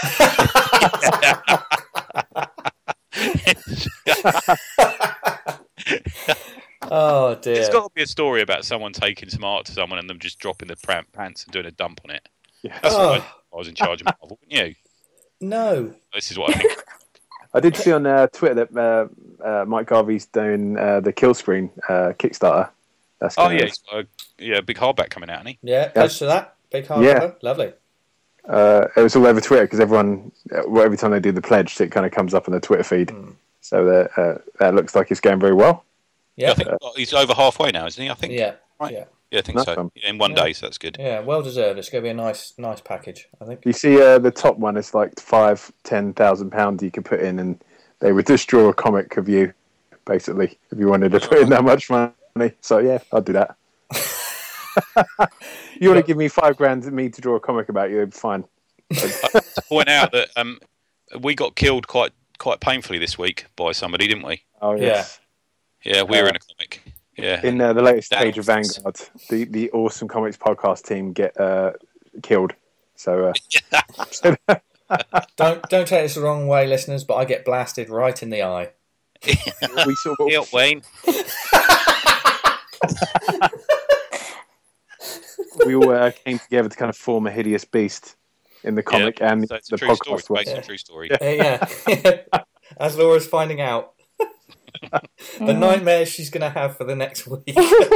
Oh dear! There's got to be a story about someone taking some art to someone and them just dropping the pants and doing a dump on it. Yeah. That's what I was in charge of Marvel, wouldn't you? No. This is what I think. I did see on Twitter that Mike Garvey's doing the Kill Screen Kickstarter. That's a big hardback coming out, isn't he? Yeah, close to that. Big hardback. Lovely. It was all over Twitter because everyone, every time they do the pledge, it kind of comes up on the Twitter feed. So that looks like it's going very well. Yeah, I think he's over halfway now, isn't he? I think. Yeah. Right. Yeah. Yeah, I think Nice so. one. In one day, so that's good. Yeah, well deserved. It's going to be a nice package, I think. You see, the top one is like £5,000-10,000 you could put in, and they would just draw a comic of you, basically, if you wanted to put in that much money. So yeah, I'll do that. You want to give me $5,000 to me to draw a comic about you? Fine. To point out that we got killed quite painfully this week by somebody, didn't we? Oh yes. Yeah, we're in a comic. Yeah. In the latest page of Vanguard, the Awesome Comics podcast team get killed. So don't take this the wrong way, listeners, but I get blasted right in the eye. we sort of Help, Wayne. we all came together to kind of form a hideous beast in the comic and so it's the a true podcast. story, based on a true story. Yeah. As Laura's finding out. The nightmare she's going to have for the next week.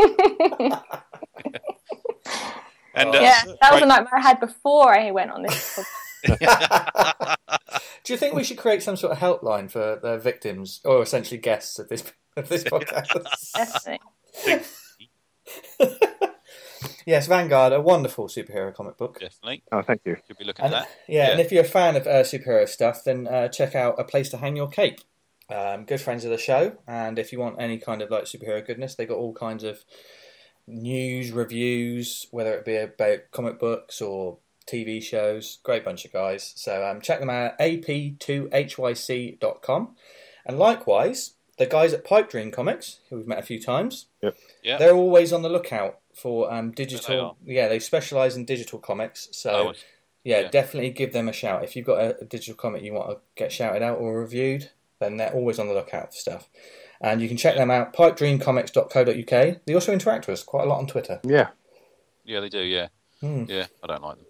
And that was a nightmare I had before I went on this. Do you think we should create some sort of helpline for the victims, or essentially guests of this podcast? Definitely. Yes, Vanguard, a wonderful superhero comic book. Definitely. Oh, thank you. Should be looking at that. Yeah, and if you're a fan of superhero stuff, then check out A Place to Hang Your Cape. Good friends of the show, and if you want any kind of like superhero goodness, they got all kinds of news, reviews, whether it be about comic books or TV shows. Great bunch of guys. So check them out at ap2hyc.com. And likewise, the guys at Pipe Dream Comics, who we've met a few times, they're always on the lookout for digital. They specialise in digital comics. So definitely give them a shout. If you've got a digital comic you want to get shouted out or reviewed, then they're always on the lookout for stuff. And you can check them out, pipedreamcomics.co.uk. They also interact with us quite a lot on Twitter. Yeah. Yeah, they do, yeah. Yeah, I don't like them.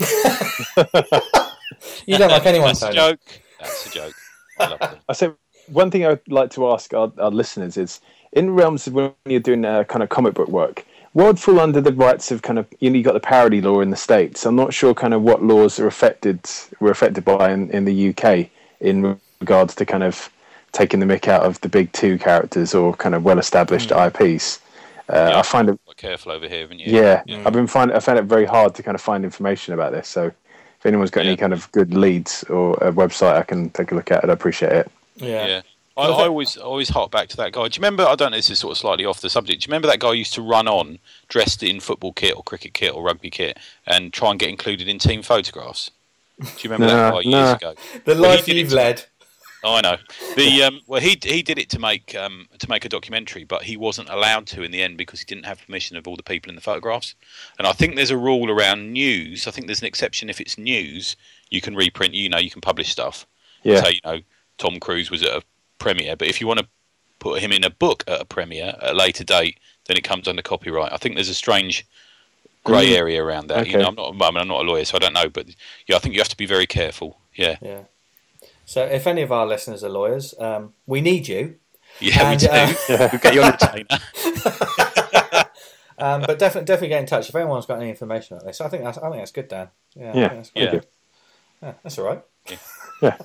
You don't like anyone, That's Tony. a joke. That's a joke. I love them. I say one thing I would like to ask our listeners is, in realms of when you're doing kind of comic book work, what would fall under the rights of kind of, you got the parody law in the States. I'm not sure kind of what laws were affected by in the UK in regards to kind of taking the mick out of the big two characters or kind of well-established IPs. I find it quite careful over here, haven't you? Yeah. I found it very hard to kind of find information about this. So if anyone's got any kind of good leads or a website I can take a look at, I'd appreciate it. Yeah. I always hark back to that guy. Do you remember? I don't know. This is sort of slightly off the subject. Do you remember that guy who used to run on dressed in football kit or cricket kit or rugby kit and try and get included in team photographs? Do you remember that guy years ago? The life you've led. Oh, I know. He did it to make a documentary, but he wasn't allowed to in the end because he didn't have permission of all the people in the photographs. And I think there's a rule around news. I think there's an exception if it's news. You can reprint. You can publish stuff. Yeah. So Tom Cruise was at a premiere, but if you want to put him in a book at a premiere at a later date, then it comes under copyright. I think there's a strange grey area around that. Okay. I'm not a lawyer, so I don't know, but I think you have to be very careful. Yeah. So if any of our listeners are lawyers, we need you. Yeah, we do. We'll get you on the retainer. But definitely get in touch if anyone's got any information on this. I think that's good, Dan. Yeah. That's all right. Yeah.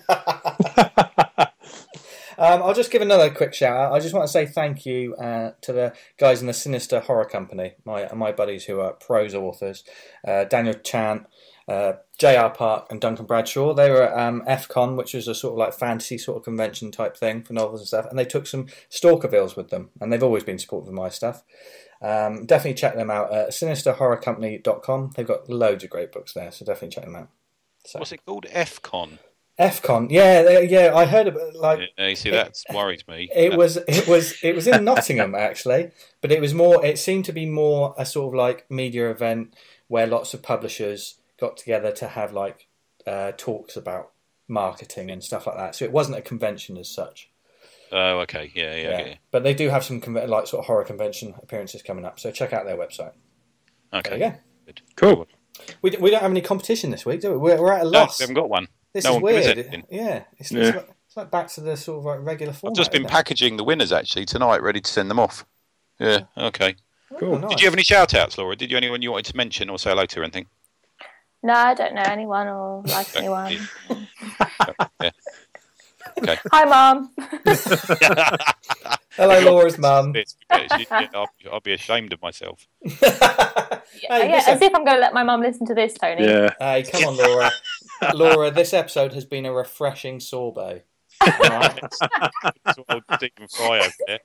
I'll just give another quick shout out. I just want to say thank you to the guys in the Sinister Horror Company, my buddies who are prose authors, Daniel Chant, J.R. Park and Duncan Bradshaw. They were at F-Con, which was a sort of like fantasy sort of convention type thing for novels and stuff, and they took some Stalkervilles with them, and they've always been supportive of my stuff. Definitely check them out at sinisterhorrorcompany.com. They've got loads of great books there, so definitely check them out. So. What's it called? F-Con? F-Con, yeah. I heard about you see, that's worried me. It was in Nottingham actually, but it was more. It seemed to be more a sort of like media event where lots of publishers got together to have like talks about marketing and stuff like that. So it wasn't a convention as such. Oh, okay, yeah. But they do have some like sort of horror convention appearances coming up. So check out their website. Okay, there you go. Good. Cool. We don't have any competition this week, do we? We're at a loss. No, we haven't got one. This is weird. It's like back to the sort of like regular format. I've just been packaging the winners actually tonight, ready to send them off. Yeah, okay. Cool. Nice. Did you have any shout-outs, Laura? Did you anyone you wanted to mention or say hello to or anything? No, I don't know anyone or like anyone. Yeah. Okay. Hi, Mum. Hello, Laura's mum. I'll be ashamed of myself. As if I'm going to let my mum listen to this, Tony. Yeah. Hey, come on, Laura. Laura, this episode has been a refreshing sorbet. Right. Sort of Stephen Fry over there.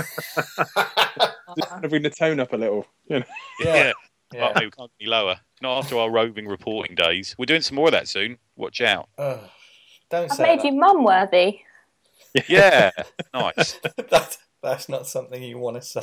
Just kind of bring the tone up a little. Yeah. We can't go any lower. Not after our roving reporting days. We're doing some more of that soon. Watch out. Don't I've say made that. you mum-worthy. Yeah. Nice. That's not something you want to say.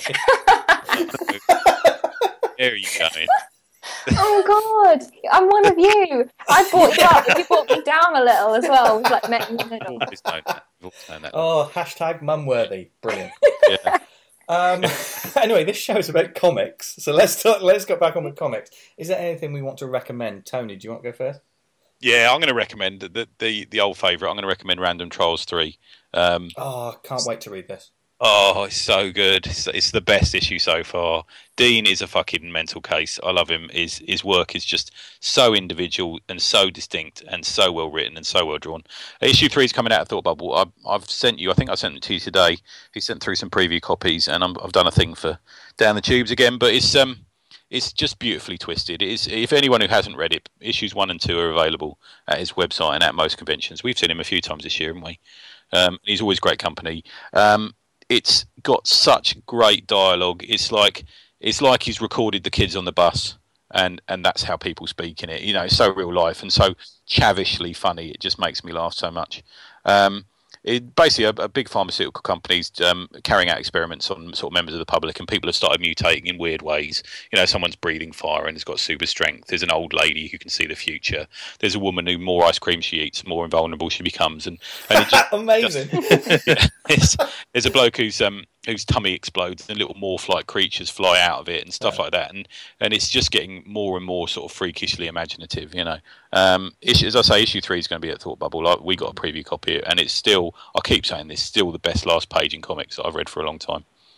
There you go. Oh God, I'm one of you. I brought you up, but you brought me down a little as well. It was like met in the middle. We've always known that. Oh, hashtag mumworthy. Brilliant. Yeah. Anyway, this show is about comics, so let's get back on with comics. Is there anything we want to recommend? Tony, do you want to go first? Yeah, I'm going to recommend the old favourite. I'm going to recommend Random Trials 3. Can't wait to read this. Oh, it's so good. It's the best issue so far. Dean is a fucking mental case. I love him. His work is just so individual and so distinct and so well written and so well drawn. Issue 3 is coming out of Thought Bubble. I've sent you, I think I sent it to you today. He sent through some preview copies and I've done a thing for Down the Tubes again, but it's just beautifully twisted. It is, if anyone who hasn't read it, issues 1 and 2 are available at his website and at most conventions. We've seen him a few times this year, haven't we? He's always great company. It's got such great dialogue. It's like he's recorded the kids on the bus, and that's how people speak in it. You know, it's so real life and so chavishly funny. It just makes me laugh so much. Basically, a big pharmaceutical company's carrying out experiments on sort of members of the public, and people have started mutating in weird ways. You know, someone's breathing fire and has got super strength. There's an old lady who can see the future. There's a woman who more ice cream she eats, more invulnerable she becomes. And it just, amazing. There's a bloke whose tummy explodes and little morph-like creatures fly out of it and stuff like that. And it's just getting more and more sort of freakishly imaginative, you know. As I say, issue 3 is going to be at Thought Bubble. We got a preview copy, and it's still, I keep saying this, still the best last page in comics that I've read for a long time.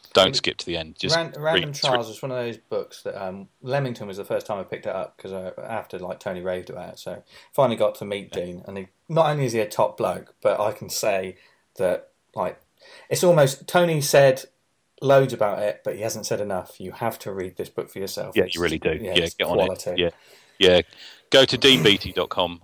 Don't skip to the end. Just Random Trials is one of those books that Leamington was the first time I picked it up because after Tony raved about it. So finally got to meet Dean, and not only is he a top bloke, but I can say that it's almost Tony said loads about it, but he hasn't said enough. You have to read this book for yourself. Yeah, you really do. Yeah, get quality. on it. Yeah. Go to deanbeattie.com,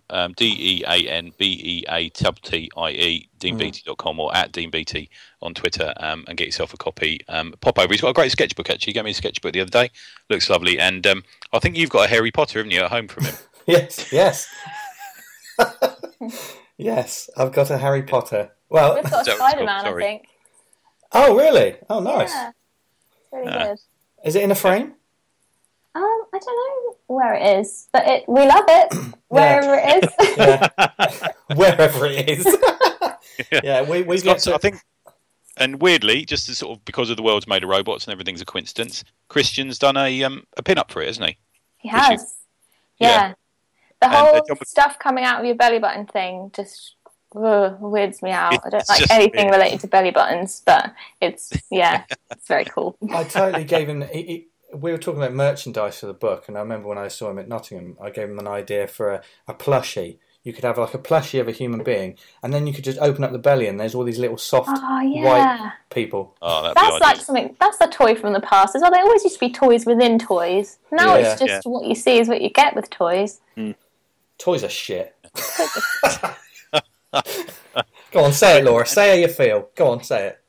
DeanBeattie, deanbeattie.com, or at deanbeattie on Twitter, and get yourself a copy. Pop over. He's got a great sketchbook, actually. He gave me a sketchbook the other day. Looks lovely. And I think you've got a Harry Potter, haven't you, at home from him? Yes. Yes, I've got a Harry Potter. Well, we've got a Spider-Man, I think. Oh, really? Oh, nice. Yeah, it's really good. Is it in a frame? I don't know where it is, but we love it wherever it is. Yeah. Wherever it is. Yeah, we get to... I think, and weirdly, just as sort of because of the world's made of robots and everything's a coincidence, Christian's done a pin-up for it, hasn't he? He has. Yeah. The whole stuff coming out of your belly button thing just weirds me out. I don't like anything related to belly buttons, but it's very cool. I totally gave him... we were talking about merchandise for the book, and I remember when I saw him at Nottingham, I gave him an idea for a plushie. You could have a plushie of a human being, and then you could just open up the belly, and there's all these little soft white people. Oh, that's like something. That's a toy from the past as well. There always used to be toys within toys. Now it's just what you see is what you get with toys. Toys are shit. Go on, say it, Laura. Say how you feel. Go on, say it.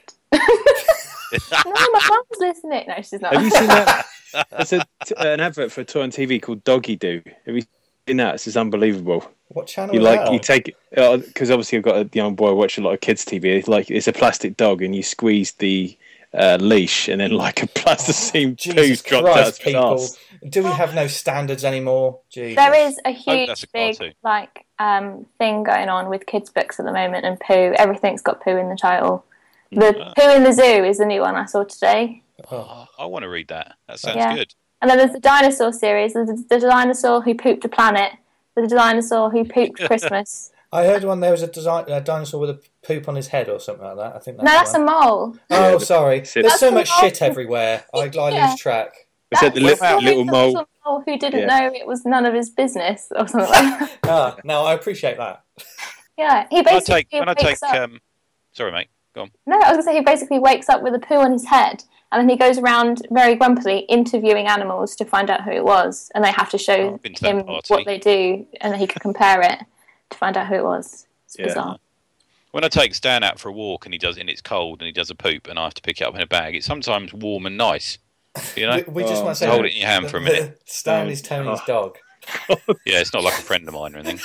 No, my mum's listening. No, she's not. Have you seen that? There's an advert for a toy on TV called Doggy Doo. Have you seen that? This is unbelievable. What channel? You take because obviously I've got a young boy. I watch a lot of kids TV. It's a plastic dog, and you squeeze the leash, and then like a plasticine poo drops out of his arse. Do we have no standards anymore? Jesus. There is a huge big thing going on with kids' books at the moment, and poo. Everything's got poo in the title. The Poo in the Zoo is the new one I saw today. Oh, I want to read that. That sounds good. And then there's the dinosaur series. There's the dinosaur who pooped a planet. There's the dinosaur who pooped Christmas. I heard there was a dinosaur with a poop on his head or something like that. I think that's a mole. Oh, sorry. There's so much shit everywhere. I lose track. Is that the little mole who didn't know it was none of his business or something like that? No, I appreciate that. Yeah, he basically wakes up. Sorry, mate. Go on. No, I was going to say he basically wakes up with a poo on his head, and then he goes around very grumpily interviewing animals to find out who it was, and they have to show him what they do, and then he can compare it to find out who it was. It's bizarre. When I take Stan out for a walk and it's cold and he does a poop and I have to pick it up in a bag, it's sometimes warm and nice. You know, we just want to say hold it in your hand for a minute. Stan is Tony's dog. Yeah, it's not like a friend of mine or anything.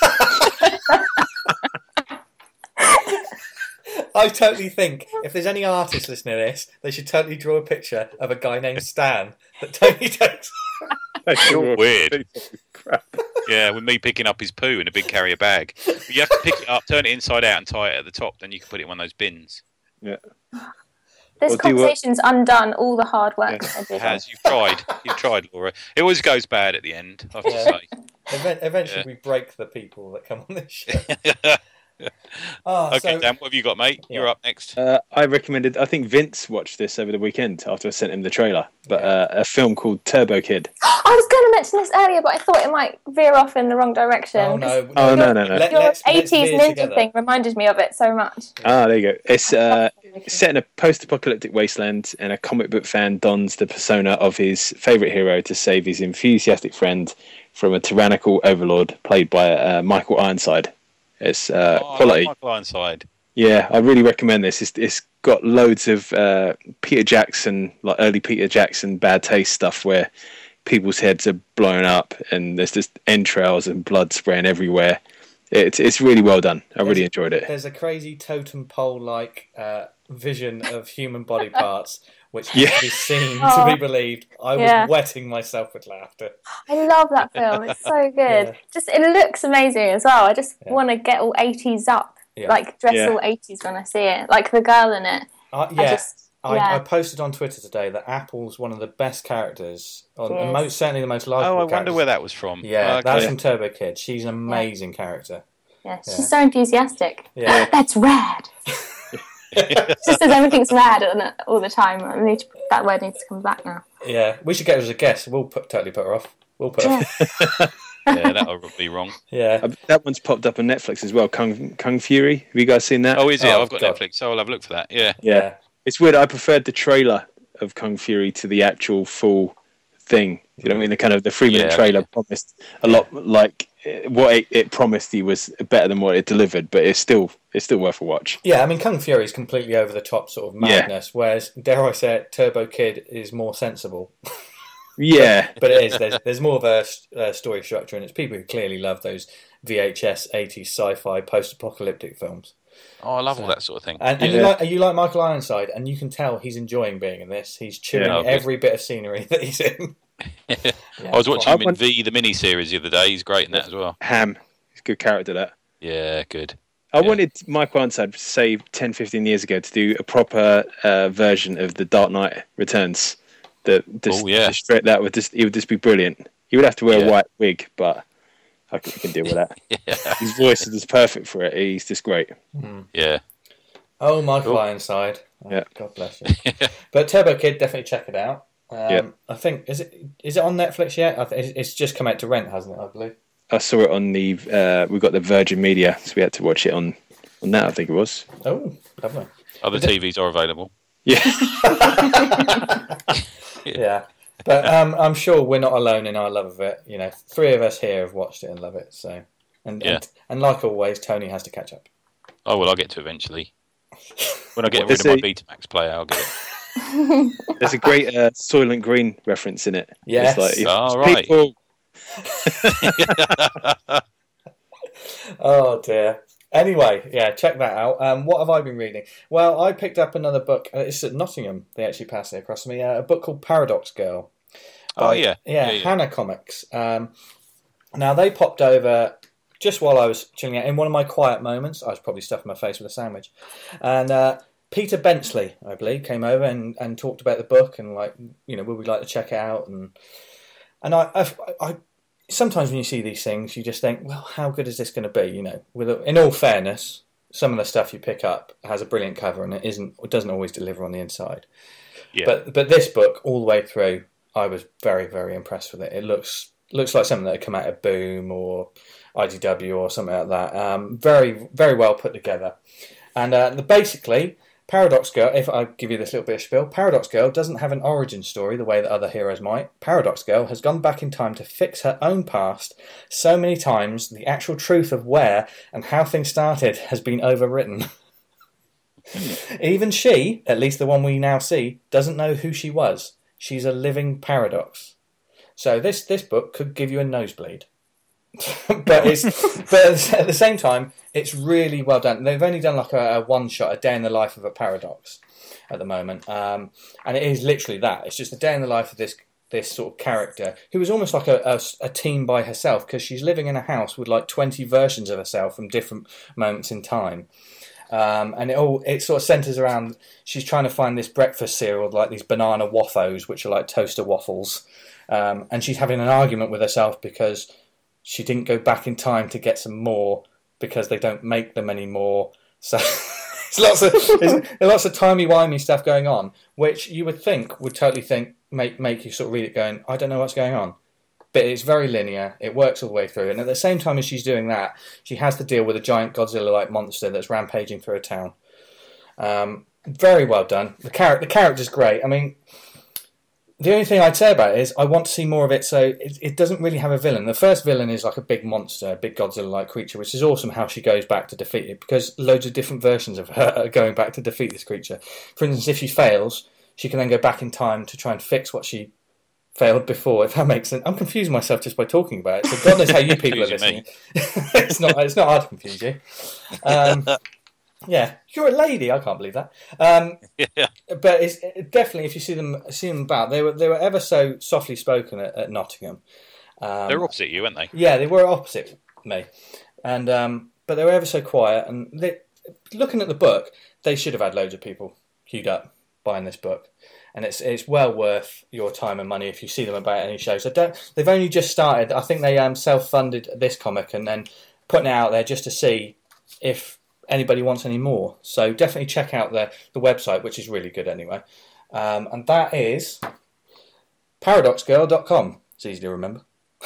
I totally think if there's any artists listening to this, they should totally draw a picture of a guy named Stan that Tony takes. You're weird. Yeah, with me picking up his poo in a big carrier bag. But you have to pick it up, turn it inside out and tie it at the top, then you can put it in one of those bins. Yeah. This conversation's undone all the hard work that I did. It has. You've tried, Laura. It always goes bad at the end, I have to say. Eventually we break the people that come on this show. Okay, Dan, what have you got, mate? You're up next. I think Vince watched this over the weekend after I sent him the trailer, but a film called Turbo Kid. I was going to mention this earlier, but I thought it might veer off in the wrong direction. Oh, no. Your 80s ninja thing reminded me of it so much. Ah, there you go. It's set in a post-apocalyptic wasteland, and a comic book fan dons the persona of his favourite hero to save his enthusiastic friend from a tyrannical overlord played by Michael Ironside. It's quality. Michael Ironside. Yeah, I really recommend this. It's got loads of Peter Jackson, like early Peter Jackson bad taste stuff where people's heads are blown up and there's just entrails and blood spraying everywhere. It's really well done. I really enjoyed it. There's a crazy totem pole-like vision of human body parts which has to be seen to be believed. I was wetting myself with laughter. I love that film. It's so good. It looks amazing as well. I just want to get all 80s up, like dress all 80s when I see it, like the girl in it. I posted on Twitter today that Apple's one of the best characters, and certainly the most likable characters. I wonder where that was from. Yeah, that's from Turbo Kid. She's an amazing character. Yeah, she's so enthusiastic. Yeah. That's rad. It's just as everything's red all the time. That word needs to come back now. Yeah, we should get her as a guest. We'll totally put her off. We'll put her off. Yeah, that would be wrong. Yeah. That one's popped up on Netflix as well, Kung Fury. Have you guys seen that? Oh, is it? I've got God. Netflix, so I'll have a look for that. Yeah. Yeah. It's weird. I preferred the trailer of Kung Fury to the actual full thing. You know what I mean? The kind of the 3-minute trailer promised a lot like what it promised he was better than what it delivered, but it's still worth a watch. Yeah, I mean, Kung Fury is completely over the top sort of madness, whereas, dare I say it, Turbo Kid is more sensible. Yeah. But it is. There's more of a story structure, and it's people who clearly love those VHS 80s sci-fi post-apocalyptic films. Oh, I love all that sort of thing. And you like Michael Ironside, and you can tell he's enjoying being in this. He's chewing every bit of scenery that he's in. I was watching him in the mini-series the other day. He's great in that as well. Ham. He's a good character, that. Yeah, good. I wanted Michael Ironside, say, 10, 15 years ago, to do a proper version of The Dark Knight Returns. He would just be brilliant. He would have to wear a white wig, but I can deal with that. His voice is just perfect for it. He's just great. Yeah. Oh, Michael Ironside. Oh, God bless you. But Turbo Kid, definitely check it out. I think is it on Netflix yet? It's just come out to rent, hasn't it? I believe. I saw it on we got the Virgin Media, so we had to watch it on that. I think it was. Oh, lovely. Other TVs are available. Yeah. Yeah, but I'm sure we're not alone in our love of it. You know, 3 of us here have watched it and love it. So, and like always, Tony has to catch up. Oh well, I'll get to eventually. When I get rid of my Betamax player, I'll get it. There's a great Soylent Green reference in it. Yes. Right. People... Oh dear. Anyway, check that out. What have I been reading? Well, I picked up another book. It's at Nottingham. They actually passed it across to me. A book called Paradox Girl. Hannah Comics. Now, they popped over just while I was chilling out. In one of my quiet moments, I was probably stuffing my face with a sandwich. And Peter Benchley, I believe, came over and talked about the book and, like, you know, would we like to check it out? And I sometimes when you see these things, you just think, well, how good is this going to be? You know, in all fairness, some of the stuff you pick up has a brilliant cover and it doesn't always deliver on the inside. Yeah. But this book, all the way through, I was very, very impressed with it. It looks like something that had come out of Boom or IDW or something like that. Very, very well put together. And basically, Paradox Girl, if I give you this little bit of spiel, Paradox Girl doesn't have an origin story the way that other heroes might. Paradox Girl has gone back in time to fix her own past so many times the actual truth of where and how things started has been overwritten. Even she, at least the one we now see, doesn't know who she was. She's a living paradox. So this book could give you a nosebleed. but at the same time, it's really well done. They've only done like a one-shot, a day in the life of a paradox at the moment. And it is literally that. It's just a day in the life of this sort of character who was almost like a team by herself because she's living in a house with like 20 versions of herself from different moments in time. And it sort of centres around, she's trying to find this breakfast cereal, like these banana waffles, which are like toaster waffles. And she's having an argument with herself because she didn't go back in time to get some more because they don't make them anymore. So there's lots of timey-wimey stuff going on, which you would think would totally make you sort of read it going, I don't know what's going on. But it's very linear. It works all the way through. And at the same time as she's doing that, she has to deal with a giant Godzilla-like monster that's rampaging through a town. Very well done. The character's great. I mean, the only thing I'd say about it is I want to see more of it, so it doesn't really have a villain. The first villain is like a big monster, a big Godzilla-like creature, which is awesome how she goes back to defeat it, because loads of different versions of her are going back to defeat this creature. For instance, if she fails, she can then go back in time to try and fix what she failed before, if that makes sense. I'm confusing myself just by talking about it, so God knows how you people are listening. It's not hard to confuse you. Yeah, you're a lady. I can't believe that. But it's definitely, if you see them about, they were ever so softly spoken at Nottingham. They're opposite you, aren't they? Yeah, they were opposite me, and but they were ever so quiet. And looking at the book, they should have had loads of people queued up buying this book, and it's well worth your time and money if you see them about any shows. They've only just started. I think they self-funded this comic and then putting it out there just to see if anybody wants any more. So definitely check out the website, which is really good anyway. And that is paradoxgirl.com. It's easy to remember.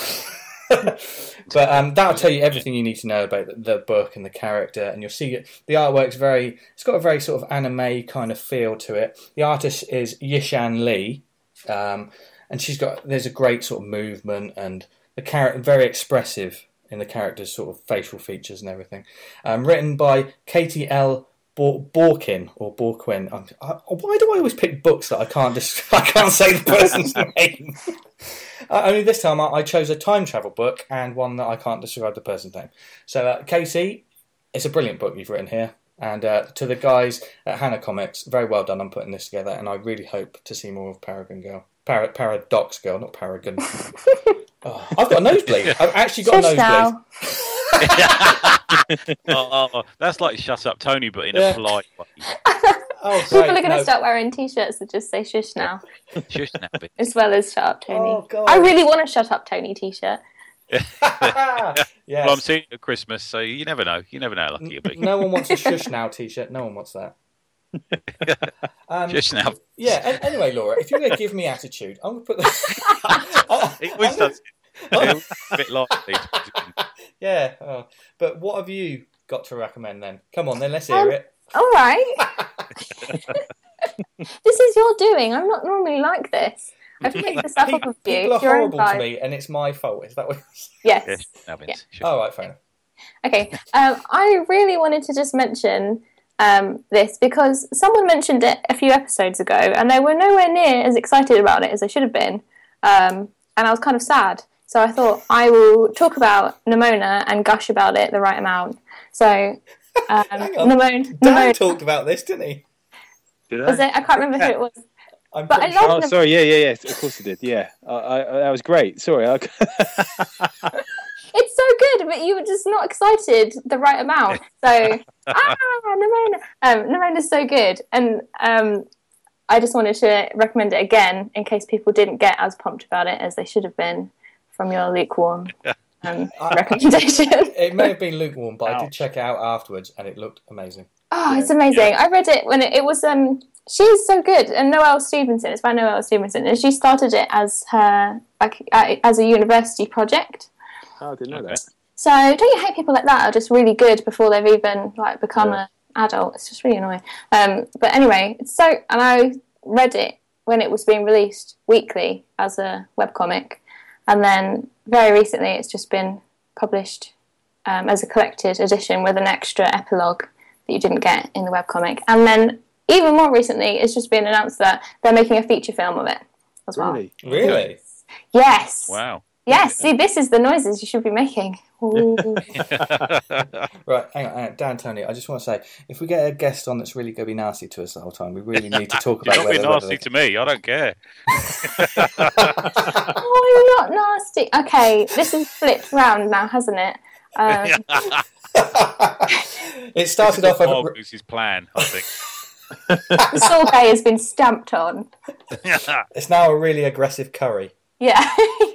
But that'll tell you everything you need to know about the book and the character, and you'll see the artwork's it's got a very sort of anime kind of feel to it. The artist is Yishan Lee, and there's a great sort of movement, and the character very expressive in the character's sort of facial features and everything. Written by Katie L. Borkin or Borquin. Why do I always pick books that I can't say the person's name? Only this time I chose a time travel book and one that I can't describe the person's name. So Katie, it's a brilliant book you've written here. And to the guys at Hannah Comics, very well done on putting this together. And I really hope to see more of Paragon Girl. Paradox Girl, not Paragon. Oh, I've got a nosebleed. I've actually got a nosebleed. That's like Shut Up Tony, but in a polite way. Oh, people are going to start wearing T-shirts that just say "Shush now," Shush now, as well as "Shut Up Tony." Oh, God. I really want a "Shut Up Tony" T-shirt. Yes. Well, I'm seeing it at Christmas, so you never know. You never know how lucky you'll be. No one wants a "Shush now" T-shirt. No one wants that. Shush now. Yeah. Anyway, Laura, if you're going to give me attitude, I'm going to put this. It always does. A bit lively. Yeah. But what have you got to recommend then? Come on, then let's hear it. All right. This is your doing. I'm not normally like this. I've picked this up off of you. People are horrible to me, and it's my fault. Is that what you're saying? Yes. Yeah. Oh, right, fair enough. Okay. I really wanted to just mention this because someone mentioned it a few episodes ago, and they were nowhere near as excited about it as they should have been. And I was kind of sad. So I thought I will talk about Nimona and gush about it the right amount. So Nimona. Dan talked about this, didn't he? Did I? Was it? I can't remember who it was. But I love Oh, sorry. Yeah. Of course he did. Yeah. That was great. Sorry. It's so good, but you were just not excited the right amount. So, Nimona. Nimona's so good. And I just wanted to recommend it again in case people didn't get as pumped about it as they should have been from your lukewarm recommendation. It may have been lukewarm, but I did check it out afterwards, and it looked amazing. Oh, it's amazing. I read it when it was... she's so good. And Noelle Stevenson, it's by Noelle Stevenson, and she started it as her as a university project. Oh, I didn't know that. So don't you hate people like that are just really good before they've even become an adult? It's just really annoying. But anyway, and I read it when it was being released weekly as a webcomic, and then very recently it's just been published as a collected edition with an extra epilogue that you didn't get in the webcomic. And then even more recently, it's just been announced that they're making a feature film of it as well. Really? Yes. Wow. Yes. See, this is the noises you should be making. Right, hang on. Dan, Tony, I just want to say, if we get a guest on that's really going to be nasty to us the whole time, we really need to talk about You're not being nasty to me. I don't care. Oh, you're not nasty. Okay, this is flipped round now, hasn't it? It started off with Bruce's plan, I think. The sorbet has been stamped on. It's now a really aggressive curry. Yeah.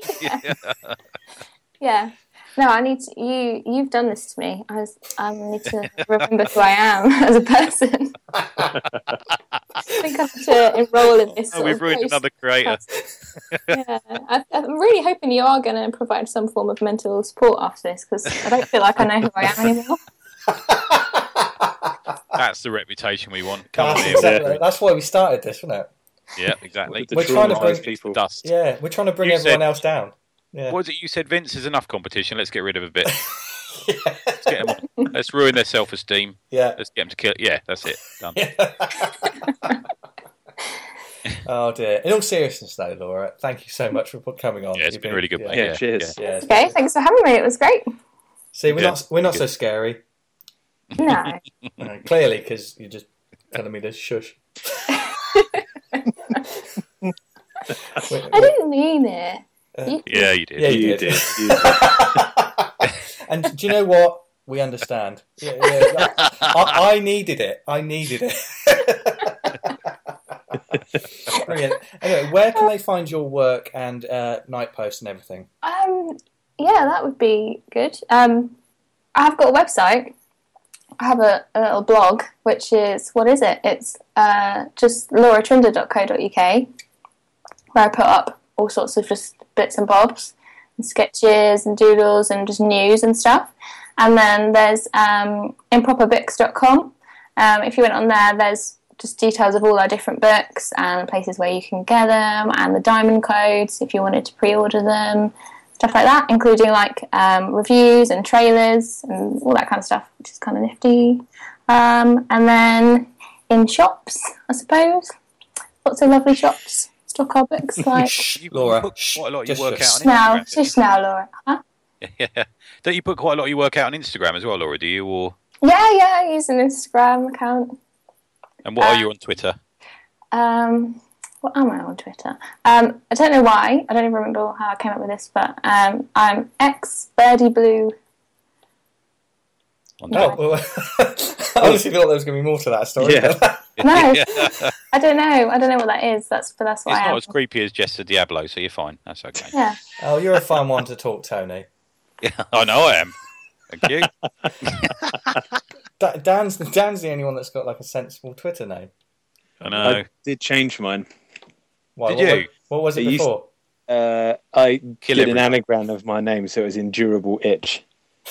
Yeah. No, I need to, you've done this to me. I need to remember who I am as a person. I think I have to enroll in this. We've ruined another creator. Yeah, I'm really hoping you are going to provide some form of mental support after this, because I don't feel like I know who I am anymore. That's the reputation we want. Come on, exactly. That's why we started this, wasn't it? Yeah, exactly. We're trying to bring people dust. Yeah, we're trying to bring everyone else down. Yeah. What was it you said, Vince? There's enough competition. Let's get rid of a bit. Let's get them on. Let's ruin their self-esteem. Yeah. Let's get them to kill. Yeah, that's it. Done. Oh dear. In all seriousness, though, Laura, thank you so much for coming on. Yeah, it's been really good, mate. Yeah, cheers. Yeah, okay, thanks for having me. It was great. See, we're not so scary. No. Clearly, because you're just telling me to shush. I didn't mean it. Yeah, you did. Yeah, you did. And do you know what? We understand. Yeah. I needed it. Brilliant. Anyway, where can they find your work and Night Post and everything? Yeah, that would be good. I've got a website. I have a little blog, which is, what is it? It's just lauratrinder.co.uk, where I put up all sorts of just bits and bobs, and sketches and doodles and just news and stuff. And then there's improperbooks.com. If you went on there, there's just details of all our different books and places where you can get them, and the diamond codes if you wanted to pre-order them, stuff like that, including like reviews and trailers and all that kind of stuff, which is kind of nifty. And then in shops, I suppose, lots of lovely shops stock our books. Like Laura, quite a lot of your work out on Instagram. Just now, Laura. Huh? Yeah. Don't you put quite a lot of your work out on Instagram as well, Laura? Do you? Or Yeah, I use an Instagram account. and what are you on Twitter? What am I on Twitter? I don't know why. I don't even remember how I came up with this, but I'm xBirdieBlue. Oh, well, I honestly thought there was going to be more to that story. Yeah. No, I don't know. I don't know what that is. That's what It's I am. not as creepy as Jester Diablo, so you're fine. That's okay. Yeah. Oh, you're a fun one to talk, Tony. Yeah, I know I am. Thank you. Dan's the only one that's got like a sensible Twitter name. I know. I did change mine. Why, Did you? What was it It used- before? I Kill did an everyone. anagram of my name, so it was Endurable Itch.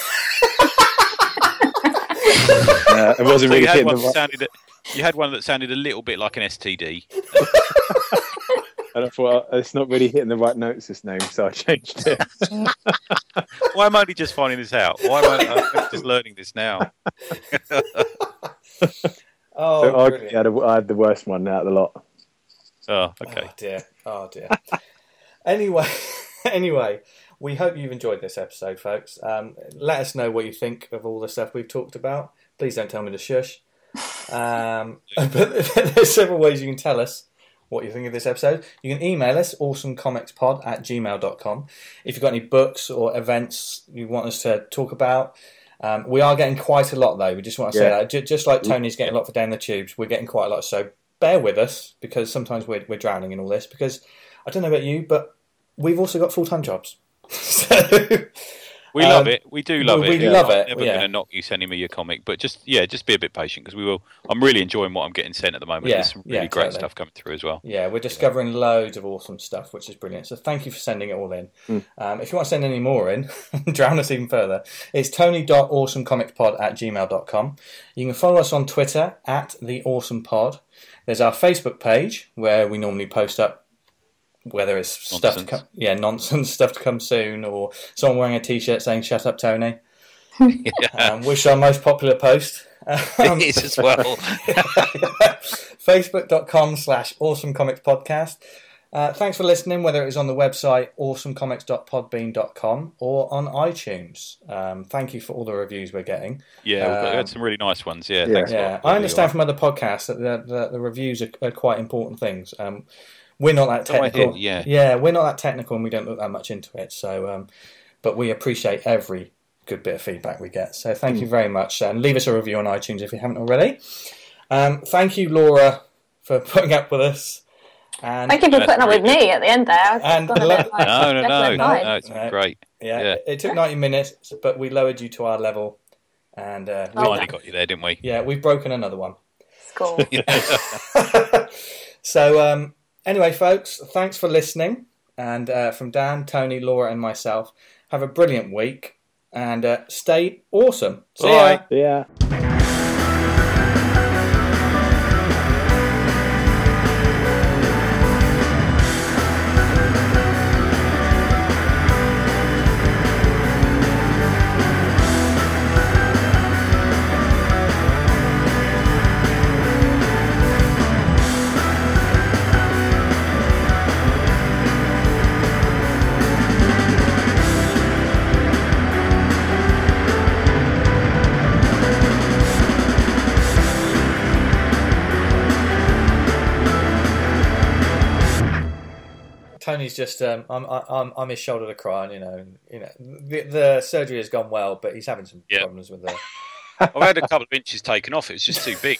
It wasn't So really you had hitting one the that right. sounded. You had one that sounded a little bit like an STD. And I thought it's not really hitting the right notes, this name, so I changed it. Why am I only just finding this out? Why am I just learning this now? Oh, So brilliant. I had the worst one out of the lot. Oh, okay. Oh dear. Anyway, we hope you've enjoyed this episode, folks. Let us know what you think of all the stuff we've talked about. Please don't tell me to shush. But there's several ways you can tell us what you think of this episode. You can email us, awesomecomicspod@gmail.com. If you've got any books or events you want us to talk about. We are getting quite a lot, though. We just want to say that. Just like Tony's getting a lot for Down the Tubes, we're getting quite a lot. So bear with us, because sometimes we're drowning in all this. Because I don't know about you, but we've also got full-time jobs. So We love it. We do love we it. love I'm it, never yeah. going to knock you sending me your comic, but just be a bit patient, because we will. I'm really enjoying what I'm getting sent at the moment. Yeah, There's some really great totally. stuff coming through as well. Yeah, we're discovering loads of awesome stuff, which is brilliant. So thank you for sending it all in. If you want to send any more in, drown us even further, it's tony.awesomecomicspod@gmail.com. You can follow us on Twitter @TheAwesomePod. There's our Facebook page, where we normally post up whether it's stuff to come, nonsense stuff to come soon, or someone wearing a T-shirt saying "Shut up, Tony," which is our most popular post. It is as well. Facebook.com/awesomecomicspodcast. Thanks for listening, whether it was on the website awesomecomics.podbean.com or on iTunes. Thank you for all the reviews we're getting. Yeah, we've had some really nice ones. Yeah, thanks. Yeah, I understand from other podcasts that the reviews are quite important things. We're not that technical. We're not that technical, and we don't look that much into it. So, but we appreciate every good bit of feedback we get. So, thank you very much, and leave us a review on iTunes if you haven't already. Thank you, Laura, for putting up with us. And Thank you for putting up with me at the end there. No, it's been great. Yeah, it took 90 minutes, but we lowered you to our level, and we finally got you there, didn't we? Yeah, we've broken another one. Cool. So, anyway, folks, thanks for listening. And from Dan, Tony, Laura, and myself, have a brilliant week, and stay awesome. See ya. Yeah. Tony's just I'm his shoulder to cry on. You know the surgery has gone well, but he's having some problems with the. I've had a couple of inches taken off. It was just too big.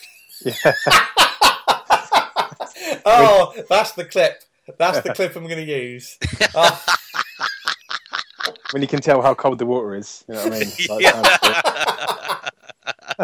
Oh, that's the clip. That's the clip I'm going to use. Oh. When you can tell how cold the water is, you know what I mean?